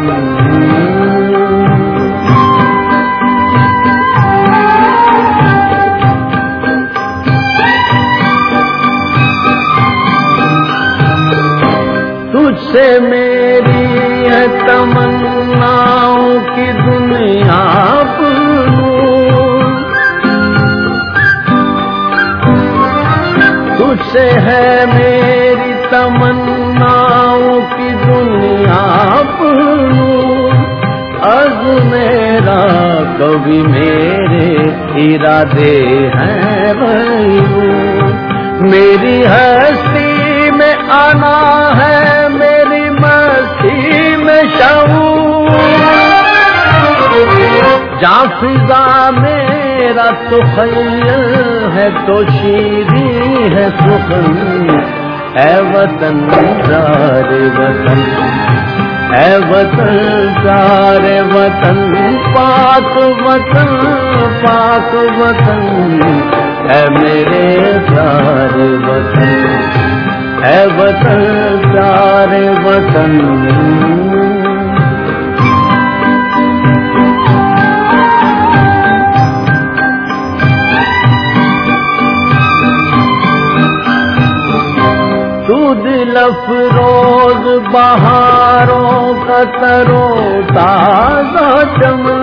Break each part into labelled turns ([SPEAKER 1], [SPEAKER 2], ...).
[SPEAKER 1] تجھ سے میری ہے تمناؤں کی دنیا پرنور، تجھ سے ہے میری تمناؤں کی دنیا پرنور، از میرا کبھی میرے ارادے ہیں غیور، میری ہستی میں آنا ہے میری مستی میں شعور، جہاں فضا میرا تخیل ہے تو شیریں ہے سخن، اے وطن پیارے وطن، اے وطن پیارے وطن، پاک وطن پاک وطن، اے میرے پیارے وطن، اے وطن پیارے وطن۔ تو دل افروز بہاروں کا ترو تازہ چمن،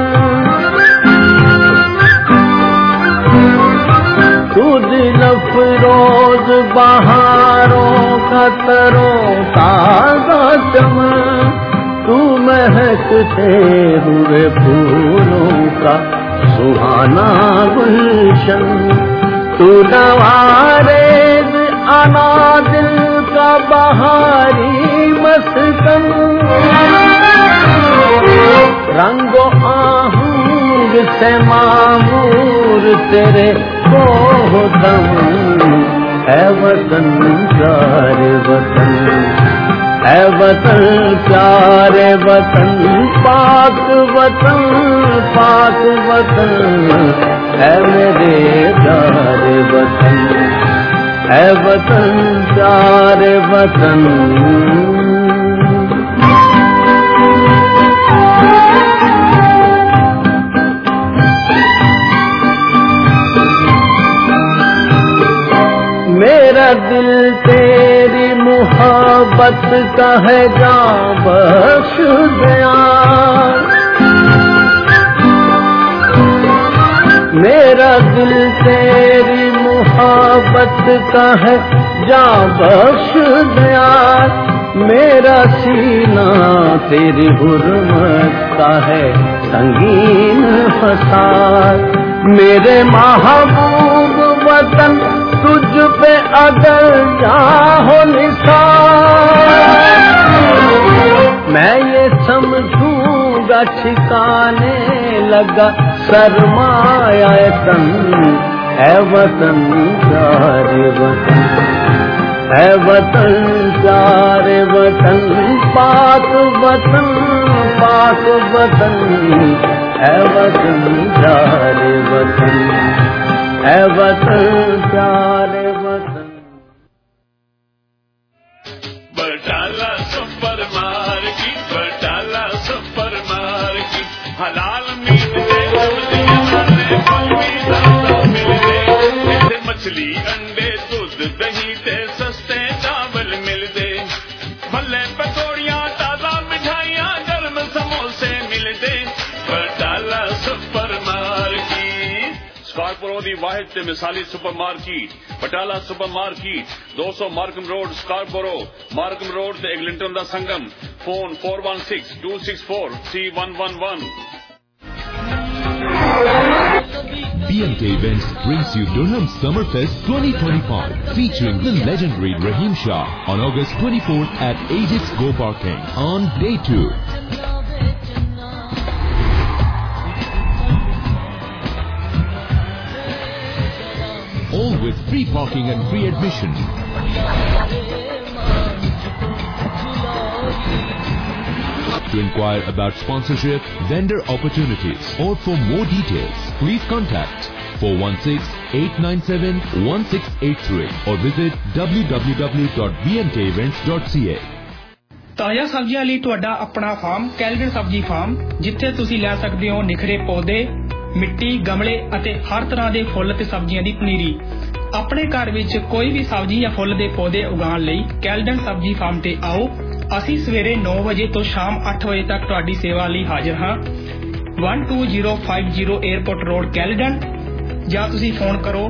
[SPEAKER 1] تو دل افروز بہاروں کا ترو تازہ چمن، تو مہکتے ہوئے پھولوں کا سہانا گلشن، تو نوارز انا دل کا بہاری مسکن، رنگ و آہنگ سے معمور تیرے کوہ دم، اے وطن پیارے وطن، اے وطن پیارے وطن، پاک وطن پاک وطن، اے میرے پیارے وطن، اے وطن پیارے وطن۔ میرا دل تیری محبت کا ہے جاں بخش گیا، میرا دل تیری محبت کا ہے جاں بخش گیا، میرا سینہ تیری حرمت کا ہے سنگین فساد، میرے محبوب وطن تجھ پہ اگر چاہو نثار، میں یہ سمجھوں گا ٹھکانے لگا سرمایہ تن، اے وطن پیارے وطن، اے وطن پیارے وطن، پاک وطن پاک وطن، اے وطن پیارے وطن، اے وطن پیارے وطن۔
[SPEAKER 2] Batala supermarket, Batala supermarket, حلال میٹ مچھلی انڈے دودھ دہی تے سستے چاول ملتے، بھلے پکوڑیاں تازہ مٹھائیاں گرم سموسے ملتے، بٹالہ سپر مارکیٹ۔ سکارپورو دی واحد تے مثالی supermarket Batala supermarket, 200 Markham road Scarborough, Markham road تے ایگلنٹن دا سنگم، phone 4162643111۔
[SPEAKER 3] B&K Events brings you Durham Summerfest 2025, featuring the legendary Rahim Shah on August 24th at Ajax Go Parking on Day 2. All with free parking and free admission. To inquire about sponsorship, vendor opportunities, or for more details, please contact 416-897-1683 or visit www.bnkevents.ca.
[SPEAKER 4] ਤਾਜ਼ਾ ਸਬਜ਼ੀਆਂ ਲਈ ਤੁਹਾਡਾ ਆਪਣਾ farm Caledon ਸਬਜ਼ੀ farm, ਜਿੱਥੇ ਤੁਸੀਂ ਲੈ ਸਕਦੇ ਹੋ ਨਿਖਰੇ ਪੌਦੇ, ਮਿੱਟੀ, ਗਮਲੇ ਅਤੇ ਹਰ ਤਰ੍ਹਾਂ ਦੇ ਫੁੱਲ ਤੇ ਸਬਜ਼ੀਆਂ ਦੀ ਪਨੀਰੀ। ਆਪਣੇ ਘਰ ਵਿੱਚ ਕੋਈ ਵੀ ਸਬਜ਼ੀ ਜਾਂ ਫੁੱਲ ਦੇ ਪੌਦੇ ਉਗਾਉਣ ਲਈ ਕੈਲਡਨ ਸਬਜ਼ੀ ਫਾਰਮ ਤੇ ਆਓ। ਅਸੀਂ ਸਵੇਰੇ 9 ਵਜੇ ਤੋਂ ਸ਼ਾਮ 8 ਵਜੇ ਤੱਕ ਤੁਹਾਡੀ ਸੇਵਾ ਲਈ ਹਾਜ਼ਰ ਹਾਂ। 12050 에어ਪੋਰਟ ਰੋਡ ਕੈਲਡਨ, ਜਾਂ ਤੁਸੀਂ ਫੋਨ ਕਰੋ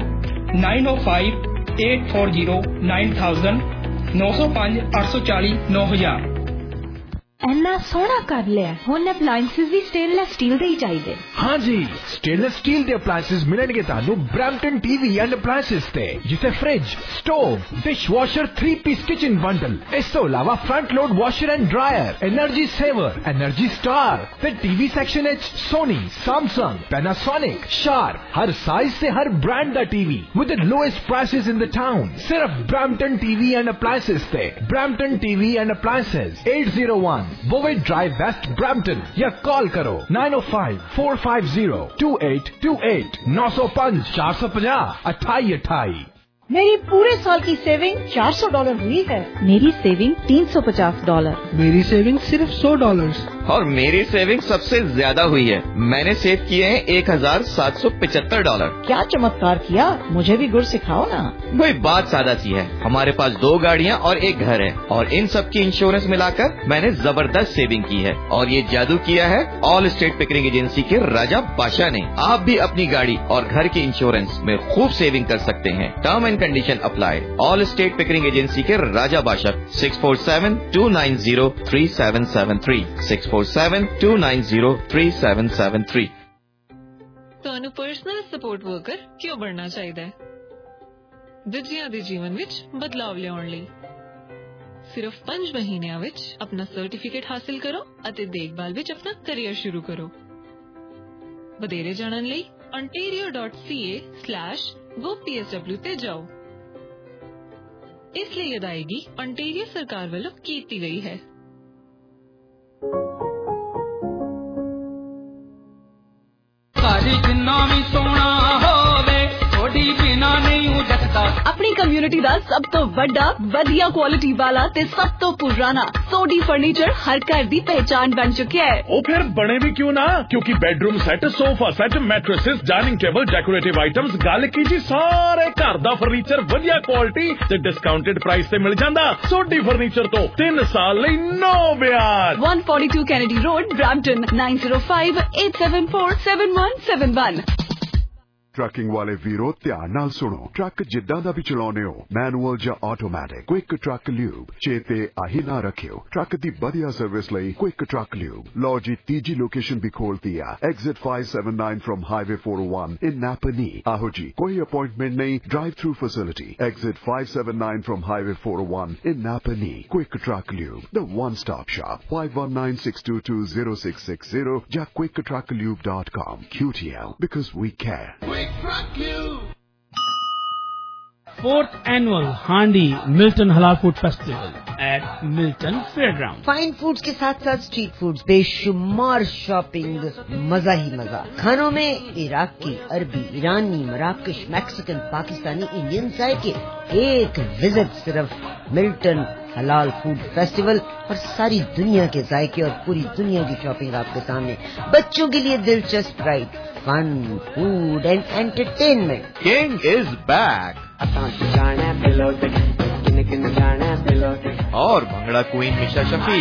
[SPEAKER 4] 9058409000 905 840 9000।
[SPEAKER 5] ਇੰਨਾ ਸੋਹਣਾ ਕਰ ਲਿਆ। ਹੁਣ ਅਪਲਾਈਐਂਸਿਸ ਵੀ ਸਟੇਨਲੈਸ ਸਟੀਲ ਦੇ ਹੀ ਚਾਹੀਦੇ।
[SPEAKER 6] हाँ जी, स्टेनलेस स्टील ਦੇ ਅਪਲਾਈਐਂਸਿਸ ਮਿਲਣਗੇ ਤੁਹਾਨੂੰ ਬ੍ਰੈਂਪਟਨ ਟੀਵੀ ਐਂਡ ਅਪਲਾਈਐਂਸਿਸ ਤੇ, ਜਿੱਥੇ fridge, stove, dish washer, 3-piece kitchen bundle, ਇਸ ਤੋਂ ਇਲਾਵਾ front load washer and dryer, energy saver, energy star ਤੇ ਟੀਵੀ ਸੈਕਸ਼ਨ ਵਿੱਚ ਸੋਨੀ, ਸੈਮਸੰਗ, ਪੈਨਾਸੋਨਿਕ, ਸ਼ਾਰਪ, ਹਰ ਸਾਈਜ਼ ਤੇ ਹਰ ਬ੍ਰਾਂਡ ਦਾ TV with the lowest prices in the town. ਸਿਰਫ ਬ੍ਰੈਂਪਟਨ ਟੀਵੀ ਐਂਡ ਅਪਲਾਈਐਂਸਿਸ ਤੇ। Brampton TV and appliances 801 Bowen Drive West Brampton, या call करो 905-450-2828 905 450 2828।
[SPEAKER 7] मेरी पूरे साल की सेविंग $400 हुई है।
[SPEAKER 5] मेरी सेविंग $350।
[SPEAKER 8] मेरी सेविंग सिर्फ $100।
[SPEAKER 9] और मेरी सेविंग सबसे ज्यादा हुई है। मैंने सेव किए हैं $1775।
[SPEAKER 7] क्या चमत्कार किया, मुझे भी गुर सिखाओ ना।
[SPEAKER 9] वही बात सादा सी है। हमारे पास 2 गाड़ियाँ और 1 घर है, और इन सब की इंश्योरेंस मिलाकर मैंने जबरदस्त सेविंग की है। और ये जादू किया है ऑल स्टेट पिकरिंग एजेंसी के राजा बादशाह ने। आप भी अपनी गाड़ी और घर के इंश्योरेंस में खूब सेविंग कर सकते हैं। Term and condition apply. All state Pickering agency के राजा बादशाह 647-290-3773 647-290-3773।
[SPEAKER 10] ਤੁਹਾਨੂੰ ਪਰਸਨਲ ਸਪੋਰਟ ਵਰਕਰ ਕਿਉਂ ਬਣਨਾ ਚਾਹੀਦਾ ਹੈ? ਦੂਜਿਆਂ ਦੇ ਜੀਵਨ ਵਿੱਚ ਬਦਲਾਵ ਲਿਆਉਣ ਲਈ। ਸਿਰਫ 5 ਮਹੀਨਿਆਂ ਵਿੱਚ ਆਪਣਾ ਸਰਟੀਫਿਕੇਟ ਹਾਸਿਲ ਕਰੋ ਅਤੇ ਦੇਖਭਾਲ ਵਿੱਚ ਆਪਣਾ ਕੈਰੀਅਰ ਸ਼ੁਰੂ ਕਰੋ। ਵਧੇਰੇ ਜਾਣਨ ਲਈ ontario.ca/gopsw ਤੇ ਜਾਓ। ਇਸ ਲਈ ਅਦਾਇਗੀ ontario ਸਰਕਾਰ ਵੱਲੋਂ ਕੀਤੀ ਗਈ ਹੈ।
[SPEAKER 5] अपनी कम्युनिटी ਦਾ ਸਭ ਤੋਂ ਵੱਡਾ, ਵਧੀਆ ਕੁਆਲਿਟੀ ਵਾਲਾ ਤੇ ਸਭ ਤੋਂ ਪੁਰਾਣਾ ਸੋਡੀ ਫਰਨੀਚਰ ਹਰ ਘਰ ਦੀ ਪਹਿਚਾਨ ਬਣ ਚੁੱਕਿਆ ਹੈ।
[SPEAKER 2] ਉਹ ਫਿਰ ਬਣੇ ਵੀ ਕਿਉਂ ਨਾ, ਕਿਉਂਕਿ bedroom set, sofa set, mattresses, dining table, decorative items, ਗੱਲ ਕੀ ਜੀ, ਸਾਰੇ ਘਰ ਦਾ ਫਰਨੀਚਰ ਵਧੀਆ ਕੁਆਲਿਟੀ ਤੇ ਡਿਸਕਾਊਂਟਡ ਪ੍ਰਾਈਸ ਤੇ ਮਿਲ ਜਾਂਦਾ। ਸੋਡੀ ਫਰਨੀਚਰ ਤੋਂ 3 ਸਾਲ ਲਈ ਨੋ ਵਿਆਜ।
[SPEAKER 5] 142 ਕੈਨੇਡੀ ਰੋਡ, ਬ੍ਰੈਂਪਟਨ 9058747171।
[SPEAKER 11] ਟਰੱਕਿੰਗ ਵਾਲੇ ਵੀਰੋ ਧਿਆਨ ਨਾਲ ਸੁਣੋ। ਟਰੱਕ ਜਿੱਦਾਂ ਦਾ ਵੀ ਚਲਾਉਨੇ ਹੋ, ਮੈਨੂਅਲ ਜਾਂ ਆਟੋਮੈਟਿਕ, ਕੁਇਕ ਟਰੱਕ ਲਿਊਬ ਚੇਤੇ ਆਹੀ ਨਾ ਰੱਖਿਓ। ਟਰੱਕ ਦੀ ਵਧੀਆ ਸਰਵਿਸ ਲਈ ਕੁਇਕ ਟਰੱਕ ਲਿਊਬ। ਲਓ ਜੀ, ਤੀਜੀ ਲੋਕੇਸ਼ਨ ਵੀ ਖੋਲਤੀ ਆ, exit 579 from highway 401 in Napanee. ਆਹੋ ਜੀ, ਕੋਈ ਅਪਾਇੰਟਮੈਂਟ ਨਹੀਂ, drive through facility. Exit 579 from highway 401 in Napanee. Quick truck lube, the one stop shop. 5196220660 ਜਾਂ quicktrucklube.com। QTL, because we care.
[SPEAKER 8] Fourth annual Handi Milton Halal Food Festival at Milton Fairground.
[SPEAKER 7] Fine foods के साथ साथ street foods, बेशुमार shopping, मजा ही मजा। खानों में इराकी, अरबी, ईरानी, मराकश, मैक्सिकन, पाकिस्तानी, इंडियन चाय के एक विजिट। सिर्फ मिल्टन हलाल फूड फेस्टिवल और सारी दुनिया के जायके और पूरी दुनिया की शॉपिंग आपके सामने। बच्चों के लिए दिलचस्प ride, fun, food and entertainment.
[SPEAKER 9] King is back और bhangra queen Misha Shafi.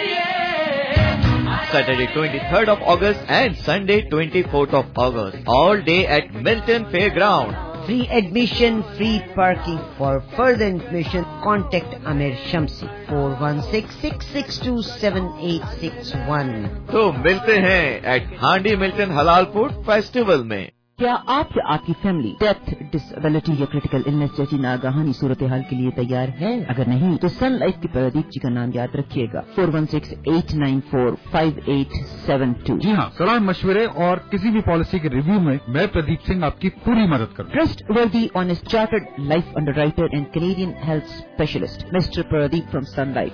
[SPEAKER 9] Saturday 23rd of August and Sunday 24th of August. All day at Milton Fairground.
[SPEAKER 7] Free admission, free parking. For further information, contact Amir Shamsi 4166627861.
[SPEAKER 9] तो मिलते हैं eight हांडी Milton हलाल food festival में।
[SPEAKER 12] क्या आप या आपकी फैमिली डेथ, डिसेबिलिटी या क्रिटिकल इलनेस जैसी नागहानी सूरत हाल के लिए तैयार है? अगर नहीं तो सन लाइफ के प्रदीप जी का नाम याद रखिएगा। 4168945872।
[SPEAKER 13] जी हाँ, सलाह मशवरे और किसी भी पॉलिसी के रिव्यू में मैं प्रदीप सिंह आपकी पूरी मदद करूँ।
[SPEAKER 12] Trustworthy honest chartered life underwriter and Canadian health specialist mister Pradeep from Sun Life.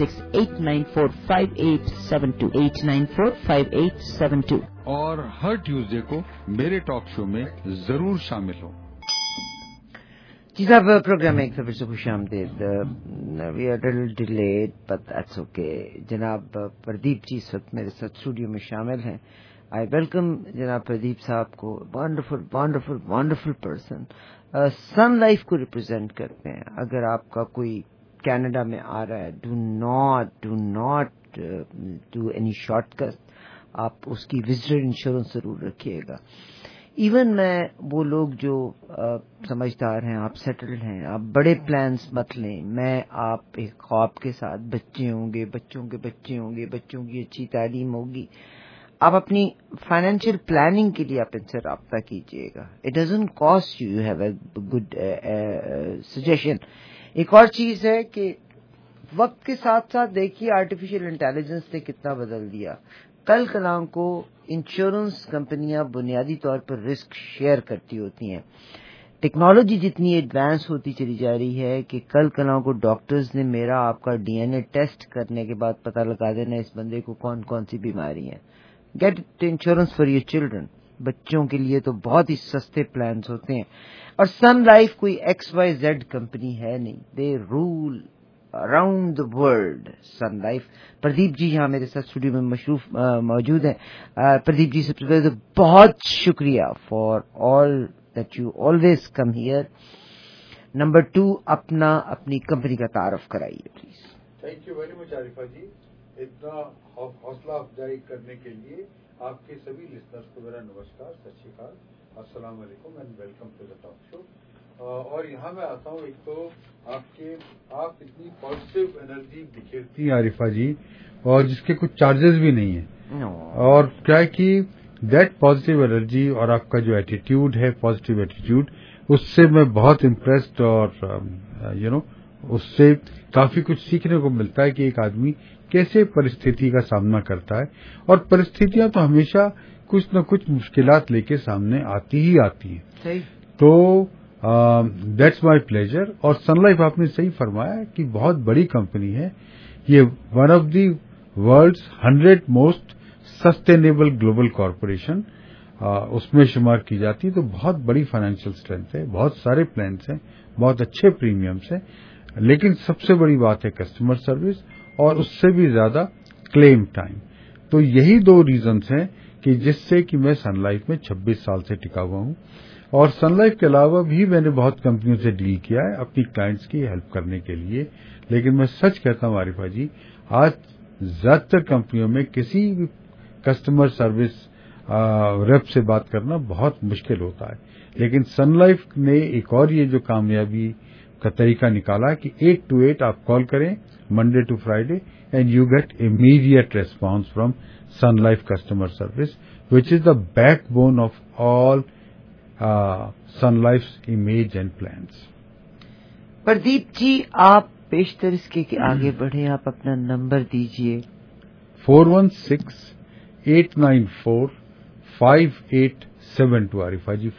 [SPEAKER 12] 4168945872 8945872।
[SPEAKER 13] और हर ट्यूसडे को मेरे टॉक शो में जरूर शामिल हो।
[SPEAKER 7] جی صاحب پروگرام ایک دفعہ سے خوش آمدید. We are little delayed but that's okay. جناب پردیپ جی اس وقت میرے ساتھ اسٹوڈیو میں شامل ہیں. آئی ویلکم جناب پردیپ صاحب کو. Wonderful wonderful wonderful person. Sun Life کو ریپرزینٹ کرتے ہیں. اگر آپ کا کوئی کینیڈا میں آ رہا ہے, do not do any shortcut. آپ اس کی وزٹر انشورنس ضرور رکھیے گا. ایون میں وہ لوگ جو سمجھدار ہیں, آپ سیٹلڈ ہیں, آپ بڑے پلانس مت لیں. میں آپ ایک خواب کے ساتھ, بچے ہوں گے, بچوں کے بچے ہوں گے, بچوں کی اچھی تعلیم ہوگی, آپ اپنی فائنینشیل پلاننگ کے لیے آپ ان سے رابطہ کیجیے گا. It doesn't cost you have a good suggestion. ایک اور چیز ہے کہ وقت کے ساتھ ساتھ دیکھیے آرٹیفیشیل انٹیلیجنس نے کتنا بدل دیا. کل کلام کو انشورنس کمپنیاں بنیادی طور پر رسک شیئر کرتی ہوتی ہیں. ٹیکنالوجی جتنی ایڈوانس ہوتی چلی جا رہی ہے کہ کل کلام کو ڈاکٹرز نے میرا آپ کا ڈی این اے ٹیسٹ کرنے کے بعد پتہ لگا دینا اس بندے کو کون کون سی بیماری ہیں. Get insurance for your children. بچوں کے لیے تو بہت ہی سستے پلانس ہوتے ہیں. اور سن لائف کوئی XYZ کمپنی ہے نہیں. They roll around the world. Sun Life. Pradeep ji یہاں میرے ساتھ اسٹوڈیو میں موجود ہیں. پردیپ جی سب سے پہلے تو بہت شکریہ for all that you always come here. Number 2 اپنی کمپنی کا تعارف کرائیے please.
[SPEAKER 13] Thank you very much Arifa ji. اتنا حوصلہ افزائی کرنے کے لیے آپ کے سبھی لسنرز کو میرا نمسکار, ست شری اکال, السلام علیکم and welcome to the talk show. اور یہاں میں آتا ہوں, ایک تو آپ اتنی پازیٹیو انرجی بکھیرتی ہیں عارفہ جی, اور جس کے کچھ چارجز بھی نہیں ہیں. اور کیا ہے کہ دیٹ پازیٹیو انرجی اور آپ کا جو ایٹیٹیوڈ ہے, پازیٹیو ایٹیٹیوڈ, اس سے میں بہت امپریسڈ, اور اس سے کافی کچھ سیکھنے کو ملتا ہے کہ ایک آدمی کیسے پرستھتی کا سامنا کرتا ہے. اور پرستھتیاں تو ہمیشہ کچھ نہ کچھ مشکلات لے کے سامنے آتی ہی آتی ہیں. تو دیٹس مائی پلیجر. اور سن لائف آپ نے صحیح فرمایا کہ بہت بڑی کمپنی ہے. یہ one of the world's 100 most sustainable global corporation اس میں شمار کی جاتی ہے. تو بہت بڑی فائنینشیل اسٹرینتھ ہے, بہت سارے پلانس ہیں, بہت اچھے پریمیمس ہیں, لیکن سب سے بڑی بات ہے کسٹمر سروس, اور اس سے بھی زیادہ کلیم ٹائم. تو یہی 2 ریزنز ہیں کہ جس سے کہ میں سن لائف میں 26 سال سے ٹکا ہوا ہوں. اور سن لائف کے علاوہ بھی میں نے بہت کمپنیوں سے ڈیل کیا ہے اپنی کلائنٹس کی ہیلپ کرنے کے لیے. لیکن میں سچ کہتا ہوں عارفہ جی, آج زیادہ تر کمپنیوں میں کسی بھی کسٹمر سروس ریپ سے بات کرنا بہت مشکل ہوتا ہے. لیکن سن لائف نے ایک اور یہ جو کامیابی کا طریقہ نکالا کہ 8 to 8 آپ کال کریں Monday to Friday and you get immediate response from Sun Life customer service, which is the backbone of all Sun Life image and plans.
[SPEAKER 7] Pradeep ji آپ بیشتر اس کے آگے بڑھیں, آپ اپنا نمبر دیجئے.
[SPEAKER 13] 416-894-5872 عارفہ جی,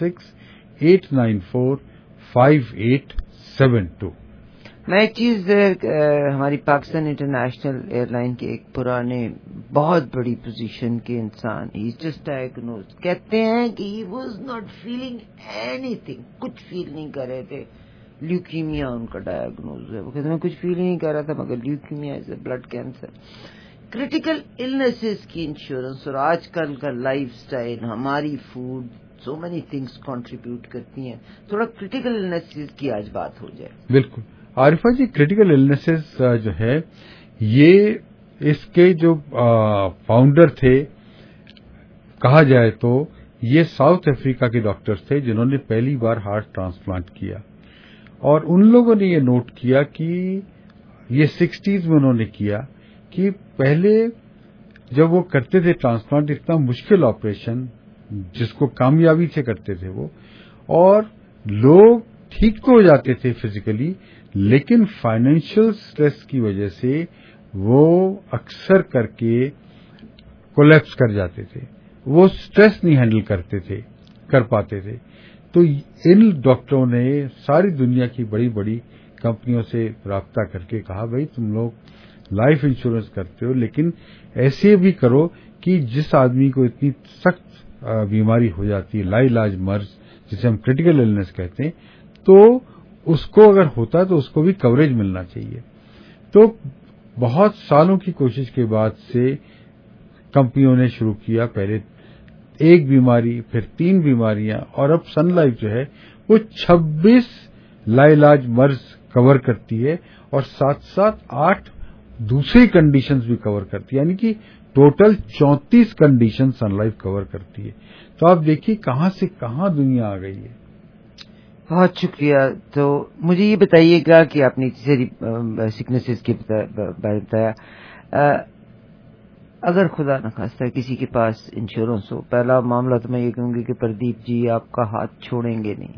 [SPEAKER 13] 416-894-5872.
[SPEAKER 7] میں ایک چیز ہماری پاکستان انٹرنیشنل ایئر لائن کے ایک پرانے بہت بڑی پوزیشن کے انسان, ہی از جسٹ ڈائگنوز, کہتے ہیں کہ he was not feeling anything, کچھ فیل نہیں کر رہے تھے. لیوکیمیا ان کا ڈائگنوز ہے. وہ کہتے ہیں میں کچھ فیل ہی نہیں کر رہا تھا, مگر leukemia is a blood cancer. Critical illnesses کی انشورنس اور آج کل کا لائف سٹائل, ہماری food, so many things contribute کرتی ہیں. تھوڑا کریٹیکل النیسز کی آج بات ہو جائے.
[SPEAKER 13] بالکل عارفہ جی, کریٹیکل النیسز جو ہے یہ اس کے جو فاؤنڈر تھے کہا جائے تو یہ ساؤتھ افریقہ کے ڈاکٹرز تھے جنہوں نے پہلی بار ہارٹ ٹرانسپلانٹ کیا. اور ان لوگوں نے یہ نوٹ کیا کہ یہ 60s میں انہوں نے کیا کہ پہلے جب وہ کرتے تھے ٹرانسپلانٹ, اتنا مشکل آپریشن جس کو کامیابی سے کرتے تھے وہ, اور لوگ ٹھیک تو ہو جاتے تھے فزیکلی, لیکن فائنینشیل سٹریس کی وجہ سے وہ اکثر کر کے کولیپس کر جاتے تھے. وہ سٹریس نہیں ہینڈل کر پاتے تھے. تو ان ڈاکٹروں نے ساری دنیا کی بڑی بڑی کمپنیوں سے رابطہ کر کے کہا بھائی تم لوگ لائف انشورنس کرتے ہو, لیکن ایسے بھی کرو کہ جس آدمی کو اتنی سخت بیماری ہو جاتی ہے, لا علاج مرض جسے ہم کریٹیکل النس کہتے ہیں, تو उसको अगर होता है तो उसको भी कवरेज मिलना चाहिए। तो बहुत सालों की कोशिश के बाद से कंपनियों ने शुरू किया, पहले एक बीमारी, फिर 3 बीमारियां, और अब सन लाइफ जो है वो 26 लाइलाज मर्ज कवर करती है और साथ साथ 8 दूसरी कंडीशंस भी कवर करती है, यानी कि total 34 condition Sun Life cover करती है। तो आप देखिए कहां से कहां दुनिया आ गई है।
[SPEAKER 7] बहुत शुक्रिया। तो मुझे ये बताइएगा कि आपने सारी सिकनेसेस के बारे में बताया, अगर खुदा न खास्ता किसी के पास इंश्योरेंस हो, पहला मामला तो मैं ये कहूंगी कि प्रदीप जी आपका हाथ छोड़ेंगे नहीं,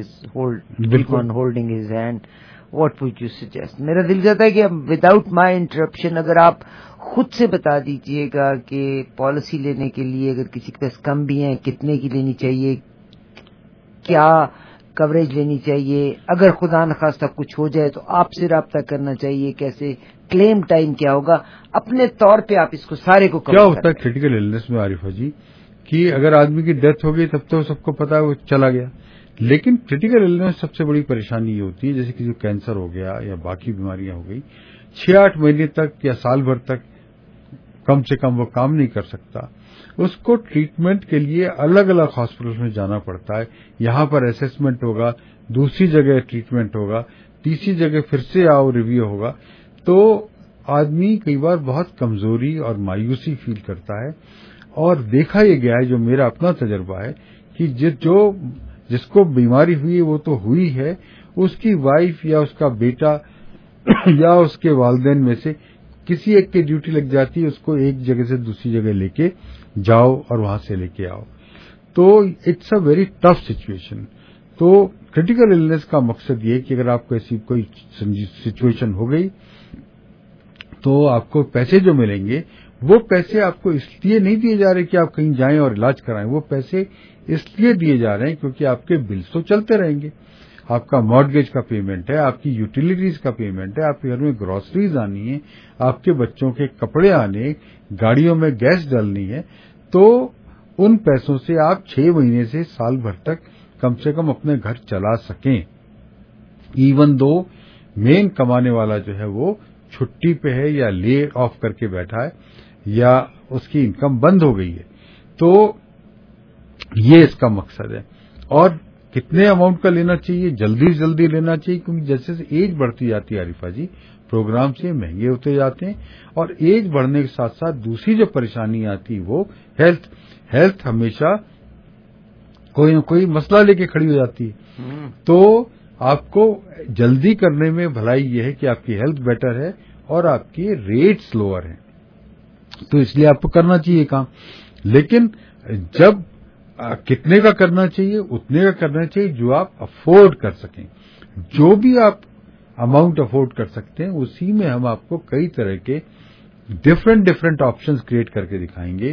[SPEAKER 7] keep on holding his hand. What would you suggest? मेरा दिल चाहता है कि विदाउट माय इंटरप्शन अगर आप खुद से बता दीजिएगा कि पॉलिसी लेने के लिए अगर किसी के पास कम भी है, कितने की लेनी चाहिए, क्या कवरेज लेनी चाहिए, अगर खुदा न खास्ता कुछ हो जाए तो आपसे राब्ता करना चाहिए, कैसे क्लेम टाइम क्या होगा, अपने तौर पे आप इसको सारे को
[SPEAKER 13] क्या होता है क्रिटिकल इलनेस में आरिफा जी कि अगर आदमी की डेथ हो गई तब तो सबको पता है वो चला गया, लेकिन क्रिटिकल इलनेस सबसे बड़ी परेशानी ये होती है जैसे किसी को कैंसर हो गया या बाकी बीमारियां हो गई, 6-8 महीने तक या साल भर तक कम से कम वो काम नहीं कर सकता, उसको ट्रीटमेंट के लिए अलग अलग हॉस्पिटल में जाना पड़ता है। यहां पर असेसमेंट होगा, दूसरी जगह ट्रीटमेंट होगा, तीसरी जगह फिर से आओ रिव्यू होगा, तो आदमी कई बार बहुत कमजोरी और मायूसी फील करता है। और देखा यह गया है, जो मेरा अपना तजर्बा है, कि जिसको बीमारी हुई है वो तो हुई है, उसकी वाइफ या उसका बेटा या उसके वालिदैन में से किसी एक की ड्यूटी लग जाती है, उसको एक जगह से दूसरी जगह लेके जाओ और वहां से लेके आओ। तो it's a very tough situation. तो क्रिटिकल इलनेस का मकसद ये कि अगर आपको ऐसी कोई सिचुएशन हो गई तो आपको पैसे जो मिलेंगे वो पैसे आपको इसलिए नहीं दिए जा रहे कि आप कहीं जाएं और इलाज कराएं, वो पैसे इसलिए दिए जा रहे हैं क्योंकि आपके बिल्स तो चलते रहेंगे, आपका मॉर्गेज का पेमेंट है, आपकी यूटिलिटीज का पेमेंट है, आपके घर में ग्रोसरीज आनी है, आपके बच्चों के कपड़े आने, गाड़ियों में गैस डलनी है, तो उन पैसों से आप 6 महीने से साल भर तक कम से कम अपने घर चला सकें, इवन दो मेन कमाने वाला जो है वो छुट्टी पे है या ले ऑफ करके बैठा है या उसकी इनकम बंद हो गई है। तो ये इसका मकसद है। और कितने अमाउंट का लेना चाहिए, जल्दी से जल्दी लेना चाहिए, क्योंकि जैसे जैसे एज बढ़ती जाती है आरिफा जी, प्रोग्राम से महंगे होते जाते हैं, और एज बढ़ने के साथ साथ दूसरी जो परेशानी आती है वो हेल्थ हमेशा कोई न कोई मसला लेके खड़ी हो जाती है। तो आपको जल्दी करने में भलाई ये है कि आपकी हेल्थ बेटर है और आपकी रेट्स लोअर हैं, तो इसलिए आपको करना चाहिए काम। लेकिन जब कितने का करना चाहिए, उतने का करना चाहिए जो आप अफोर्ड कर सकें। जो भी आप अमाउंट अफोर्ड कर सकते हैं उसी में हम आपको कई तरह के डिफरेंट ऑप्शंस क्रिएट करके दिखाएंगे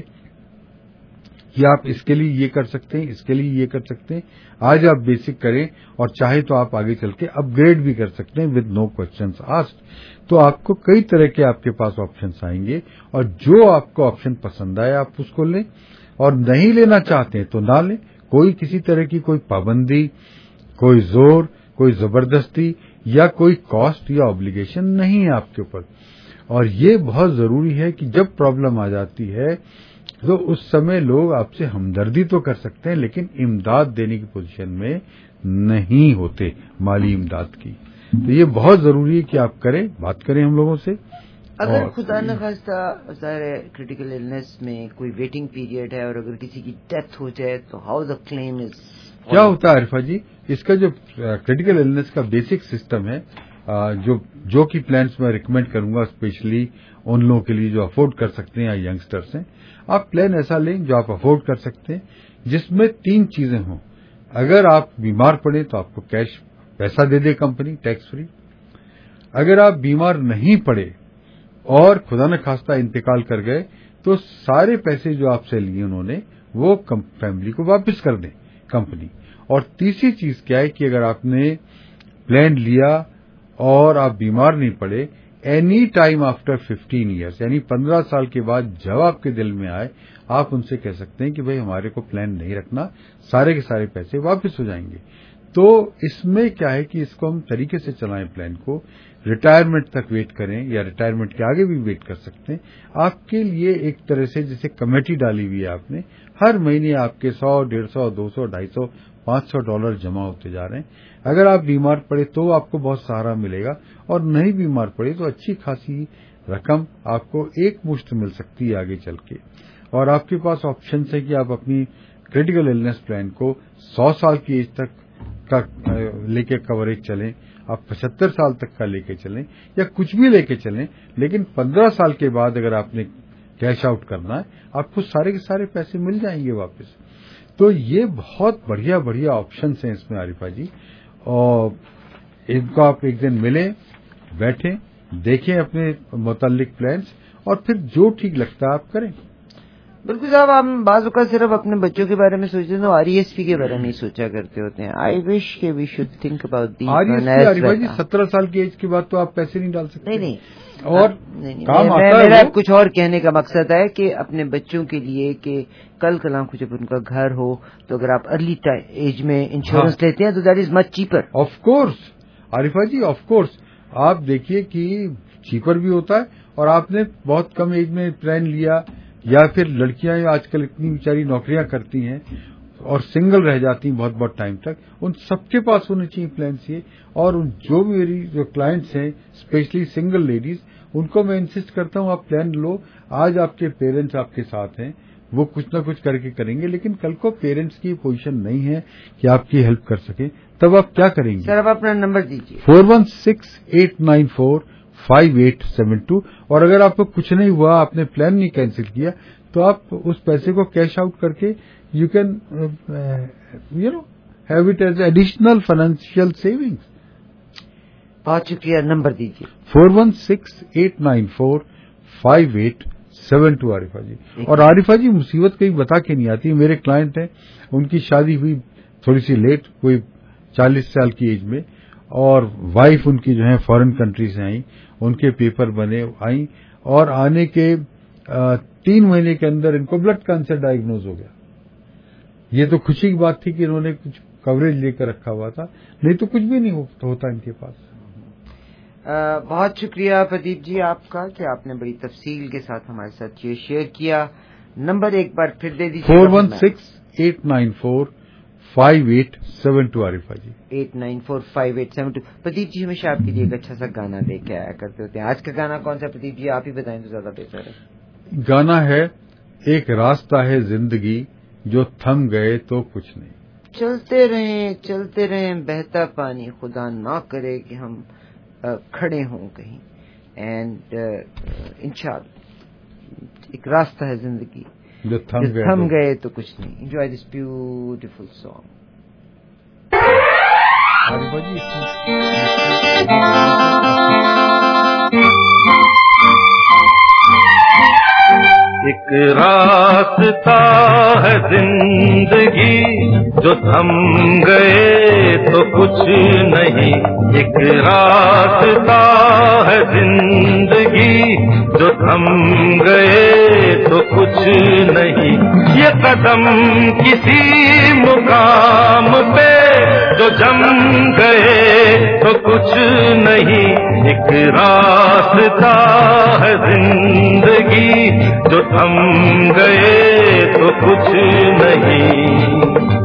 [SPEAKER 13] कि आप इसके लिए ये कर सकते हैं, इसके लिए ये कर सकते हैं। आज आप बेसिक करें और चाहे तो आप आगे चल के अपग्रेड भी कर सकते हैं विद नो क्वेश्चंस आस्क्ड। तो आपको कई तरह के आपके पास ऑप्शंस आएंगे और जो आपको ऑप्शन पसंद आए आप उसको लें, और नहीं लेना चाहते हैं तो ना लें। कोई किसी तरह की कोई पाबंदी, कोई जोर, कोई जबरदस्ती या कोई कॉस्ट या ऑब्लिगेशन नहीं है आपके ऊपर। और ये बहुत जरूरी है कि जब प्रॉब्लम आ जाती है तो उस समय लोग आपसे हमदर्दी तो कर सकते हैं लेकिन इमदाद देने की पोजीशन में नहीं होते, माली इमदाद की। तो ये बहुत जरूरी है कि आप करें, बात करें हम लोगों से।
[SPEAKER 7] अगर खुदा न खास्ता क्रिटिकल इलनेस में कोई वेटिंग पीरियड है और अगर किसी की डेथ हो जाए तो हाउ द क्लेम इज,
[SPEAKER 13] क्या होता है आरिफा जी, इसका जो क्रिटिकल इलनेस का बेसिक सिस्टम है, जो कि प्लान्स मैं रिकमेंड करूंगा स्पेशली उन लोगों के लिए जो अफोर्ड कर सकते हैं या यंगस्टर्स हैं, आप प्लान ऐसा लें जो आप अफोर्ड कर सकते हैं, जिसमें 3 चीजें हों। अगर आप बीमार पड़े तो आपको कैश पैसा दे दे कंपनी टैक्स फ्री। अगर आप बीमार नहीं पड़े और खुदा न खास्ता इंतकाल कर गए तो सारे पैसे जो आपसे लिए उन्होंने वो फैमिली को वापस कर दें कंपनी। और तीसरी चीज क्या है कि अगर आपने प्लान लिया और आप बीमार नहीं पड़े, एनी टाइम आफ्टर 15 ईयर्स यानी 15 साल के बाद जब आपके दिल में आए आप उनसे कह सकते हैं कि भाई हमारे को प्लान नहीं रखना, सारे के सारे पैसे वापस हो जाएंगे। تو اس میں کیا ہے کہ اس کو ہم طریقے سے چلائیں پلان کو، ریٹائرمنٹ تک ویٹ کریں یا ریٹائرمنٹ کے آگے بھی ویٹ کر سکتے ہیں. آپ کے لیے ایک طرح سے جیسے کمیٹی ڈالی ہوئی ہے آپ نے، ہر مہینے آپ کے 100، 150، 200، 250، $500 جمع ہوتے جا رہے ہیں. اگر آپ بیمار پڑے تو آپ کو بہت سہارا ملے گا، اور نہیں بیمار پڑے تو اچھی خاصی رقم آپ کو ایک مشت مل سکتی ہے آگے چل کے. اور آپ کے پاس آپشنس ہے کہ آپ اپنی کریٹیکل ایلنس پلان کو 100 سال کی ایج تک کا لے کے کوریج چلیں، آپ 75 سال تک کا لے کے چلیں، یا کچھ بھی لے کے چلیں، لیکن 15 سال کے بعد اگر آپ نے کیش آؤٹ کرنا ہے آپ کو سارے کے سارے پیسے مل جائیں گے واپس. تو یہ بہت بڑھیا بڑھیا آپشنس ہیں اس میں عارفہ جی، اور ان کو آپ ایک دن ملیں، بیٹھیں، دیکھیں اپنے متعلق پلانس، اور پھر جو ٹھیک لگتا ہے آپ کریں.
[SPEAKER 7] بالکل صاحب، ہم بعض اوقات صرف اپنے بچوں کے بارے میں سوچتے ہیں تو RESP کے بارے میں ہی سوچا کرتے ہوتے ہیں. آئی وش کہ we should think about the
[SPEAKER 13] Arifa ji 17 سال کی ایج کے بعد تو آپ پیسے نہیں ڈال سکتے.
[SPEAKER 7] نہیں،
[SPEAKER 13] اور کام آتا ہے.
[SPEAKER 7] میرا کچھ اور کہنے کا مقصد ہے کہ اپنے بچوں کے لیے کہ کل کلام کو جب ان کا گھر ہو تو اگر آپ ارلی ایج میں انشورنس لیتے ہیں تو that is much cheaper.
[SPEAKER 13] Of course Arifa ji, of course. آپ دیکھیے کہ چیپر بھی ہوتا ہے، اور آپ نے بہت کم ایج میں پلان لیا، یا پھر لڑکیاں آج کل اتنی بیچاری نوکریاں کرتی ہیں اور سنگل رہ جاتی ہیں بہت بہت ٹائم تک، ان سب کے پاس ہونے چاہیے پلانس یہ. اور جو میری جو کلائنٹس ہیں اسپیشلی سنگل لیڈیز، ان کو میں انسسٹ کرتا ہوں آپ پلان لو. آج آپ کے پیرنٹس آپ کے ساتھ ہیں، وہ کچھ نہ کچھ کر کے کریں گے، لیکن کل کو پیرنٹس کی پوزیشن نہیں ہے کہ آپ کی ہیلپ کر سکیں، تب آپ کیا کریں گے؟
[SPEAKER 7] سر آپ اپنا نمبر دیجیے.
[SPEAKER 13] 4168945872. اور اگر آپ کو کچھ نہیں ہوا، آپ نے پلان نہیں کینسل کیا، تو آپ اس پیسے کو کیش آؤٹ کر کے you can have it as additional financial savings.
[SPEAKER 7] بہت شکریہ. نمبر دیجیے.
[SPEAKER 13] 4168945872 عارفہ جی. اور عارفہ جی مصیبت کہیں بتا کے نہیں آتی. میرے کلائنٹ ہیں، ان کی شادی ہوئی تھوڑی سی لیٹ، کوئی 40 سال کی ایج میں، اور وائف ان کی جو ہے فارن کنٹری سے آئیں، ان کے پیپر بنے آئیں، اور آنے کے 3 مہینے کے اندر ان کو بلڈ کینسر ڈائگنوز ہو گیا. یہ تو خوشی کی بات تھی کہ انہوں نے کچھ کوریج لے کر رکھا ہوا تھا، نہیں تو کچھ بھی نہیں ہوتا ان کے پاس.
[SPEAKER 7] بہت شکریہ پردیپ جی آپ کا کہ آپ نے بڑی تفصیل کے ساتھ ہمارے ساتھ یہ شیئر کیا. نمبر ایک بار پھر دے دیجیے.
[SPEAKER 13] 4168945872 عارفہ جی.
[SPEAKER 7] 894587. پردیپ جی ہمیشہ آپ کے لیے ایک اچھا سا گانا لے کے آیا کرتے ہوتے ہیں. آج کا گانا کون سا پردیپ جی؟ آپ ہی بتائیں تو زیادہ بہتر ہے.
[SPEAKER 13] گانا ہے ایک راستہ ہے زندگی جو تھم گئے تو کچھ نہیں.
[SPEAKER 7] چلتے رہیں بہتا پانی، خدا نہ کرے کہ ہم کھڑے ہوں کہیں. اینڈ انشاءاللہ ایک راستہ ہے زندگی
[SPEAKER 13] جو
[SPEAKER 7] تھم گئے تو کچھ نہیں. Enjoy this beautiful song.
[SPEAKER 14] ایک راستہ ہے زندگی جو تھم گئے تو کچھ نہیں. ایک راستہ ہے زندگی جو تھم گئے تو کچھ نہیں. یہ قدم کسی مقام پہ جو جم گئے تو کچھ نہیں. ایک راستہ ہے زندگی جو تھم گئے تو کچھ نہیں.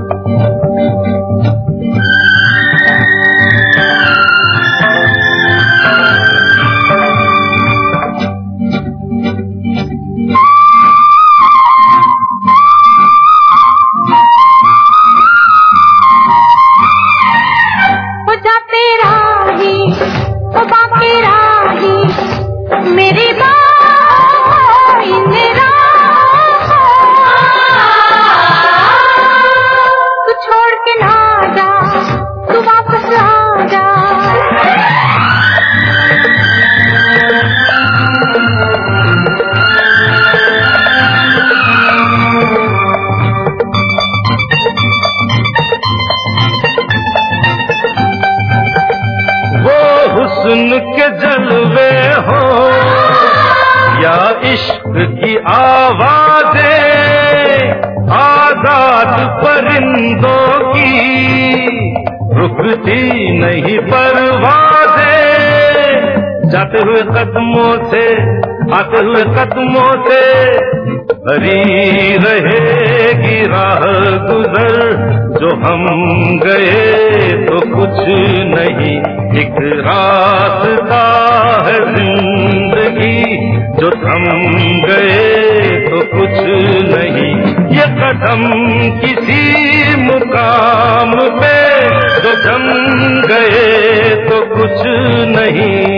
[SPEAKER 14] حسن کے جلوے ہو یا عشق کی آوازیں، آزاد پرندوں کی रुकती नहीं परवाज़ें, जाते हुए कदमों से आते हुए कदमों से भरी रहेगी राह गुजर, जो हम गए तो कुछ नहीं, एक रास्ता है जिंदगी, जो थम गए तो कुछ नहीं, ये कदम किसी मुकाम पे, जो थम गए तो कुछ नहीं।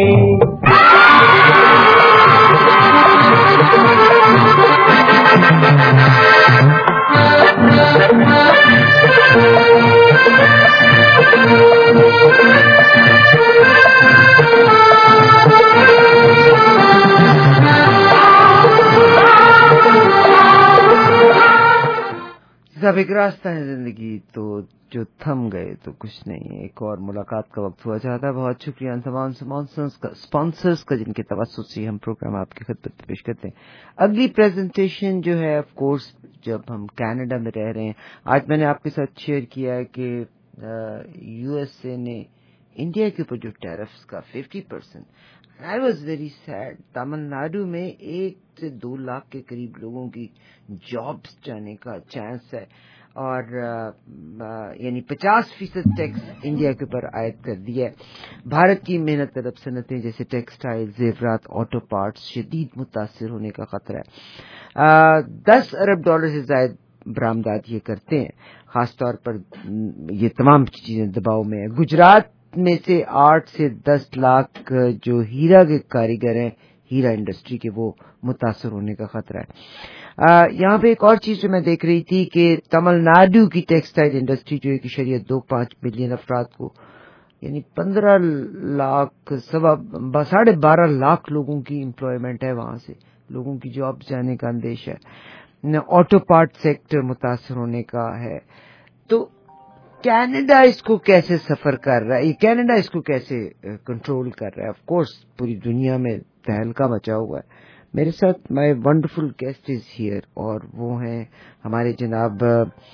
[SPEAKER 7] सब एक रास्ता है जिंदगी तो जो थम गए तो कुछ नहीं। एक और मुलाकात का वक्त हुआ चाहता है। बहुत शुक्रिया तमाम स्पॉन्सर्स का जिनके तवज्जो से हम प्रोग्राम आपकी खिदमत में पेश करते हैं। अगली प्रेजेंटेशन जो है ऑफ कोर्स जब हम कनाडा में रह रहे हैं, आज मैंने आपके साथ शेयर किया है कि यूएसए ने इंडिया के ऊपर जो टैरिफ्स का 50%, I was very sad. Tamil Nadu में 1 से 2 लाख के करीब लोगों की जॉब्स जाने का चांस है और यानी 50% टैक्स इंडिया के ऊपर आयद कर दिया है। भारत की मेहनत तलब सनतें जैसे टेक्सटाइल, जेवरात, ऑटो पार्ट्स शदीद मुतासिर होने का खतरा है। $10 अरब से ज्यादा बरामदात ये करते हैं, खासतौर पर ये तमाम चीजें दबाव में है। गुजरात में से 8 से 10 लाख जो हीरा के कारीगर हैं हीरा इंडस्ट्री के, वो मुतासर होने का खतरा है। यहाँ पे एक और चीज जो मैं देख रही थी कि तमिलनाडु की टेक्सटाइल इंडस्ट्री जो एक इशारिया 2.5 मिलियन अफराद को यानी 15 लाख 12.5 लाख लोगों की एम्प्लॉयमेंट है, वहां से लोगों की जॉब जाने का अंदेशा है। ऑटो पार्ट सेक्टर मुतासर होने का है। तो कनाडा इसको कैसे सफर कर रहा है, ये कनाडा इसको कैसे कंट्रोल कर रहा है? ऑफ कोर्स पूरी दुनिया में तहलका मचा हुआ है। मेरे साथ my wonderful guest is here और वो हैं हमारे जनाब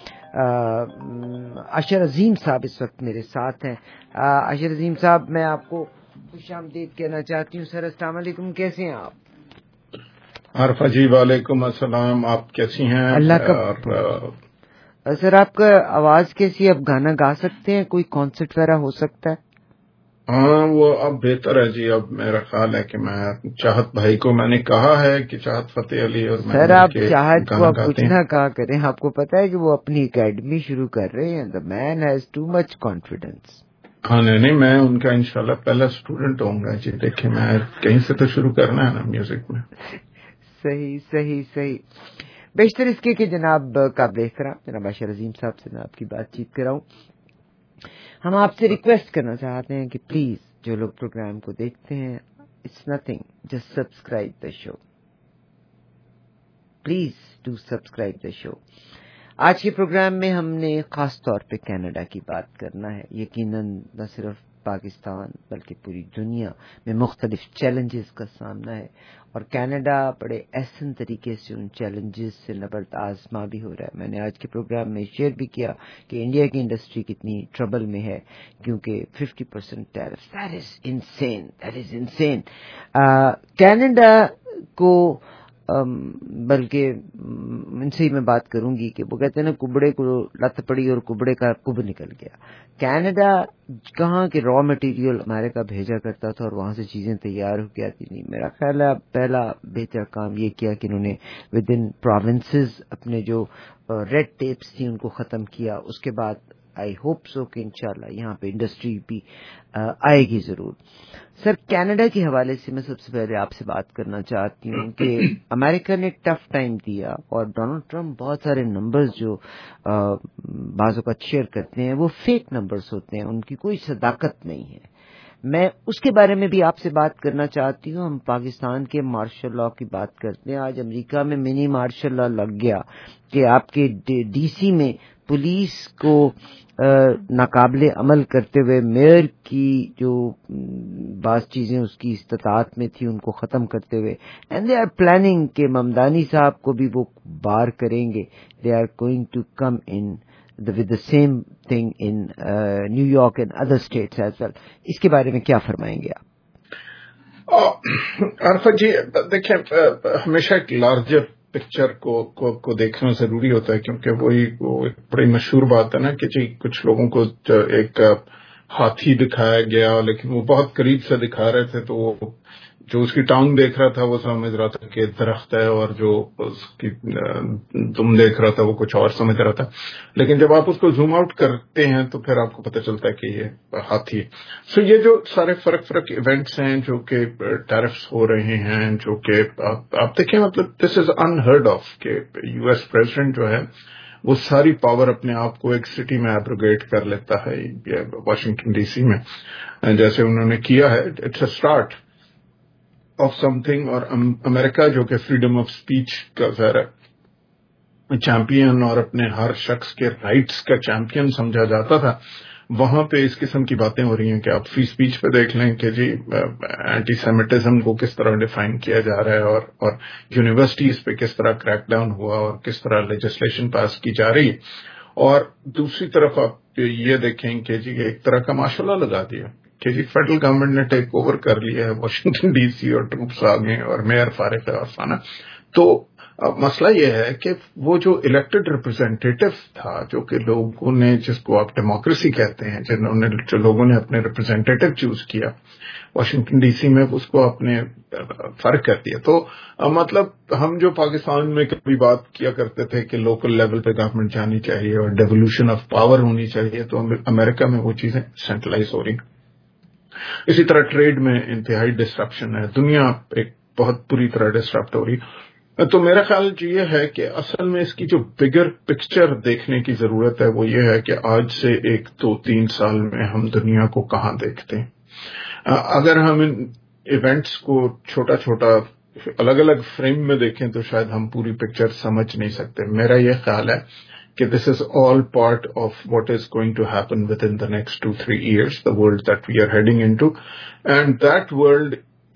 [SPEAKER 7] अशर अजीम साहब इस वक्त मेरे साथ हैं। अशर अजीम साहब, मैं आपको खुशामदीद कहना चाहती हूँ। सर अस्सलाम वालेकुम, कैसे हैं आप?
[SPEAKER 15] आरफा जी वालेकुम अस्सलाम, आप कैसी हैं?
[SPEAKER 7] अल्लाह का। सर आपका आवाज कैसी है? आप गाना गा सकते हैं? कोई कॉन्सर्ट वगैरह हो सकता है?
[SPEAKER 15] हाँ, वो अब बेहतर है जी। अब मेरा ख्याल है कि मैं चाहत भाई को मैंने कहा है कि चाहत फतेह अली और
[SPEAKER 7] सर आप चाहत को आप कुछ ना कहा करें। आपको पता है कि वो अपनी एकेडमी शुरू कर रहे हैं। The man has too much confidence.
[SPEAKER 15] हाँ नहीं, मैं उनका इंशाल्लाह पहला स्टूडेंट होऊंगा जी। देखिए, मैं कहीं से तो शुरू करना है ना म्यूजिक में।
[SPEAKER 7] सही सही सही। बेशतर इसके कि जनाब काबिल एहतराम जनाब अशर अजीम साहब से मैं आपकी बातचीत कराऊं। हम आपसे रिक्वेस्ट करना चाहते हैं कि प्लीज जो लोग प्रोग्राम को देखते हैं, it's nothing, just subscribe the show. Please do subscribe the show. आज के प्रोग्राम में हमने खास तौर पे कनाडा की बात करना है। यकीनन न सिर्फ पाकिस्तान बल्कि पूरी दुनिया में मुख्तलिफ चैलेंजेस का सामना है और कनाडा बड़े एहसन तरीके से उन चैलेंजेस से नबर्द आजमा भी हो रहा है। मैंने आज के प्रोग्राम में शेयर भी किया कि इंडिया की इंडस्ट्री कितनी ट्रबल में है क्योंकि 50% tariff, that is insane. Canada को बल्कि इनसे ही मैं बात करूंगी कि वो कहते हैं ना, कुबड़े को लत पड़ी और कुबड़े का कुब निकल गया। कनाडा कहाँ के रॉ मटेरियल अमेरिका भेजा करता था और वहां से चीजें तैयार होकर आती थी। मेरा ख्याल है पहला बेहतर काम ये किया कि इन्होंने विद इन प्रोविंसेस अपने जो रेड टेप्स थी उनको खत्म किया। उसके बाद आई होप सो कि इंशाल्लाह यहाँ पे इंडस्ट्री भी आएगी जरूर। सर, कनाडा के हवाले से मैं सबसे पहले आपसे बात करना चाहती हूँ कि अमेरिका ने टफ टाइम दिया और डोनाल्ड ट्रंप बहुत सारे नंबर्स जो बाज़ औक़ात शेयर करते हैं वो फेक नंबर्स होते हैं, उनकी कोई सदाकत नहीं है। मैं उसके बारे में भी आपसे बात करना चाहती हूँ। हम पाकिस्तान के मार्शल लॉ की बात करते हैं। आज अमेरिका में मिनी मार्शल लॉ लग गया कि आपके डीसी में पुलिस को नाकाबिले अमल करते हुए मेयर की जो बात चीजें उसकी इस्तात में थी उनको खत्म करते हुए, एंड दे आर प्लानिंग के ममदानी साहब को भी वो बार करेंगे। They are going to come in with the same thing in New York and other states as well. اس کے بارے میں کیا فرمائیں گے آپ؟
[SPEAKER 15] عرفت جی دیکھیں، ہمیشہ ایک لارجر پکچر کو دیکھنا ضروری ہوتا ہے، کیونکہ وہ ایک بڑی مشہور بات ہے نا کہ جی کچھ لوگوں کو ایک ہاتھی دکھایا گیا لیکن وہ بہت قریب سے دکھا رہے تھے، تو وہ جو اس کی ٹانگ دیکھ رہا تھا وہ سمجھ رہا تھا کہ درخت ہے، اور جو اس کی دم دیکھ رہا تھا وہ کچھ اور سمجھ رہا تھا. لیکن جب آپ اس کو زوم آؤٹ کرتے ہیں تو پھر آپ کو پتہ چلتا ہے کہ یہ ہاتھی ہے. سو یہ جو سارے فرق ایونٹس ہیں جو کہ ٹیرفس ہو رہے ہیں، جو کہ آپ دیکھیں، مطلب دس از انہرڈ آف کہ یو ایس پریزیڈنٹ جو ہے وہ ساری پاور اپنے آپ کو ایک سٹی میں ایبروگیٹ کر لیتا ہے، واشنگٹن ڈی سی میں جیسے انہوں نے کیا ہے. It's a start of something. اور امریکہ جو کہ فریڈم آف اسپیچ کا ظاہر چیمپئن اور اپنے ہر شخص کے رائٹس کا چیمپئن سمجھا جاتا تھا، وہاں پہ اس قسم کی باتیں ہو رہی ہیں کہ آپ فری اسپیچ پہ دیکھ لیں کہ جی اینٹی سیمیٹزم کو کس طرح ڈیفائن کیا جا رہا ہے، اور یونیورسٹیز پہ کس طرح کریک ڈاؤن ہوا اور کس طرح لیجسلیشن پاس کی جا رہی ہے. اور دوسری طرف آپ یہ دیکھیں کہ جی ایک طرح کا ماشاء اللہ لگا دیا کہ جی فیڈرل گورنمنٹ نے ٹیک اوور کر لیا ہے واشنگٹن ڈی سی، اور ٹروپس آ گئے اور میئر فارغ ہے آسانہ. تو مسئلہ یہ ہے کہ وہ جو الیکٹڈ ریپرزینٹیٹو تھا، جو کہ لوگوں نے، جس کو آپ ڈیموکریسی کہتے ہیں، جو لوگوں نے اپنے ریپرزینٹیٹو چوز کیا واشنگٹن ڈی سی میں، اس کو اپنے فرق کر دیا. تو مطلب ہم جو پاکستان میں کبھی بات کیا کرتے تھے کہ لوکل لیول پہ گورنمنٹ جانی چاہیے اور ڈیولیوشن آف پاور ہونی چاہیے، تو امریکہ میں وہ چیزیں سینٹرلائز ہو رہی. اسی طرح ٹریڈ میں انتہائی ڈسٹرپشن ہے، دنیا ایک بہت بری طرح ڈسٹرپٹ ہو رہی. تو میرا خیال یہ ہے کہ اصل میں اس کی جو بگر پکچر دیکھنے کی ضرورت ہے وہ یہ ہے کہ آج سے 1-2-3 سال میں ہم دنیا کو کہاں دیکھتے ہیں. اگر ہم ان ایونٹس کو چھوٹا چھوٹا الگ الگ فریم میں دیکھیں تو شاید ہم پوری پکچر سمجھ نہیں سکتے. میرا یہ خیال ہے کہ this is all part of what is going to happen within the next 2-3 years, the world that we are heading into, and that world